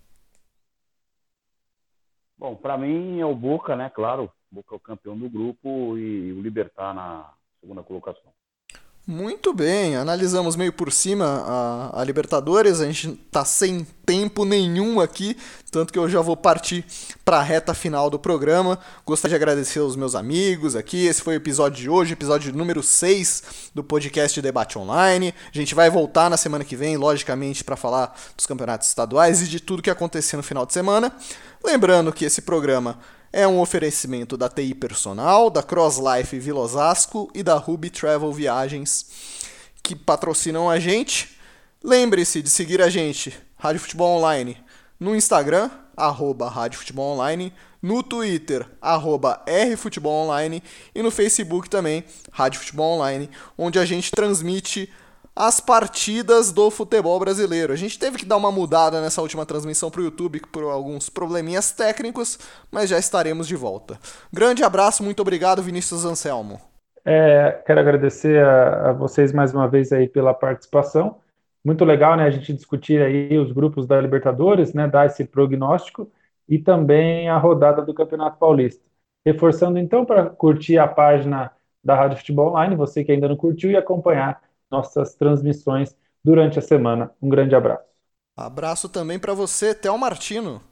Bom, para mim é o Boca, né? Claro, o Boca é o campeão do grupo e o Libertad na segunda colocação. Muito bem, analisamos meio por cima a Libertadores, a gente tá sem tempo nenhum aqui, tanto que eu já vou partir para a reta final do programa. Gostaria de agradecer aos meus amigos aqui, esse foi o episódio de hoje, episódio número 6 do podcast Debate Online. A gente vai voltar na semana que vem, logicamente, para falar dos campeonatos estaduais e de tudo que acontecer no final de semana. Lembrando que esse programa é um oferecimento da TI Personal, da CrossLife Vila Osasco e da Ruby Travel Viagens, que patrocinam a gente. Lembre-se de seguir a gente, Rádio Futebol Online, no Instagram, Rádio Futebol Online, no Twitter, @RFutebolOnline Online e no Facebook também, Rádio Futebol Online, onde a gente transmite as partidas do futebol brasileiro. A gente teve que dar uma mudada nessa última transmissão para o YouTube por alguns probleminhas técnicos, mas já estaremos de volta. Grande abraço, muito obrigado, Vinícius Anselmo. Quero agradecer a vocês mais uma vez aí pela participação. Muito legal, né, a gente discutir aí os grupos da Libertadores, né, dar esse prognóstico e também a rodada do Campeonato Paulista. Reforçando então para curtir a página da Rádio Futebol Online, você que ainda não curtiu, e acompanhar nossas transmissões durante a semana. Um grande abraço. Abraço também para você, Théo Martino.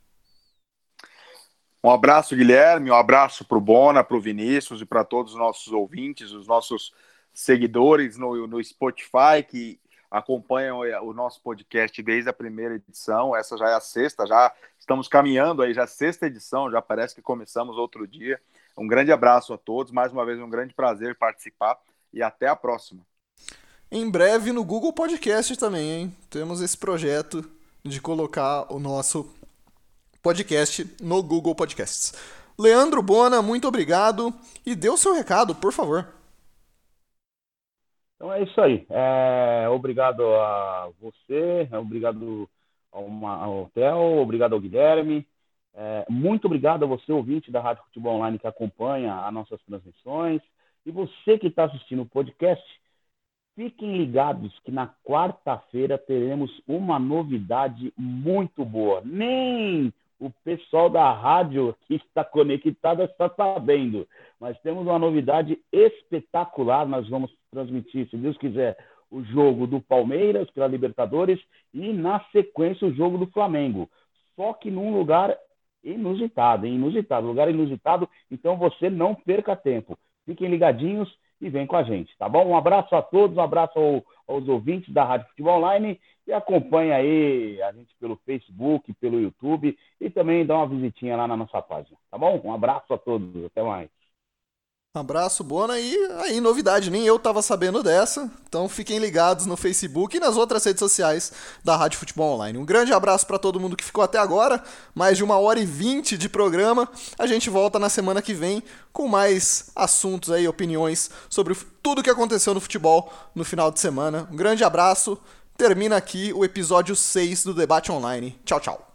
Um abraço, Guilherme, um abraço para o Bona, para o Vinícius e para todos os nossos ouvintes, os nossos seguidores no Spotify que acompanham o nosso podcast desde a primeira edição. Essa já é a sexta, já estamos caminhando aí, já é a sexta edição, já parece que começamos outro dia. Um grande abraço a todos, mais uma vez um grande prazer participar e até a próxima. Em breve no Google Podcast também, hein? Temos esse projeto de colocar o nosso podcast no Google Podcasts. Leandro Bona, muito obrigado e dê o seu recado, por favor. Então é isso aí. Obrigado a você, obrigado ao Theo, obrigado ao Guilherme. Muito obrigado a você, ouvinte da Rádio Futebol Online, que acompanha as nossas transmissões. E você que está assistindo o podcast, fiquem ligados que na quarta-feira teremos uma novidade muito boa. Nem o pessoal da rádio que está conectado está sabendo, mas temos uma novidade espetacular. Nós vamos transmitir, se Deus quiser, o jogo do Palmeiras pela Libertadores e, na sequência, o jogo do Flamengo. Só que num lugar inusitado, lugar inusitado, então você não perca tempo. Fiquem ligadinhos e vem com a gente, tá bom? Um abraço a todos, um abraço aos ouvintes da Rádio Futebol Online e acompanha aí a gente pelo Facebook, pelo YouTube e também dá uma visitinha lá na nossa página, tá bom? Um abraço a todos, até mais. Um abraço, Bona, e aí, novidade, nem eu tava sabendo dessa, então fiquem ligados no Facebook e nas outras redes sociais da Rádio Futebol Online. Um grande abraço para todo mundo que ficou até agora, mais de 1h20 de programa. A gente volta na semana que vem com mais assuntos aí, opiniões sobre tudo que aconteceu no futebol no final de semana. Um grande abraço, termina aqui o episódio 6 do Debate Online. Tchau, tchau.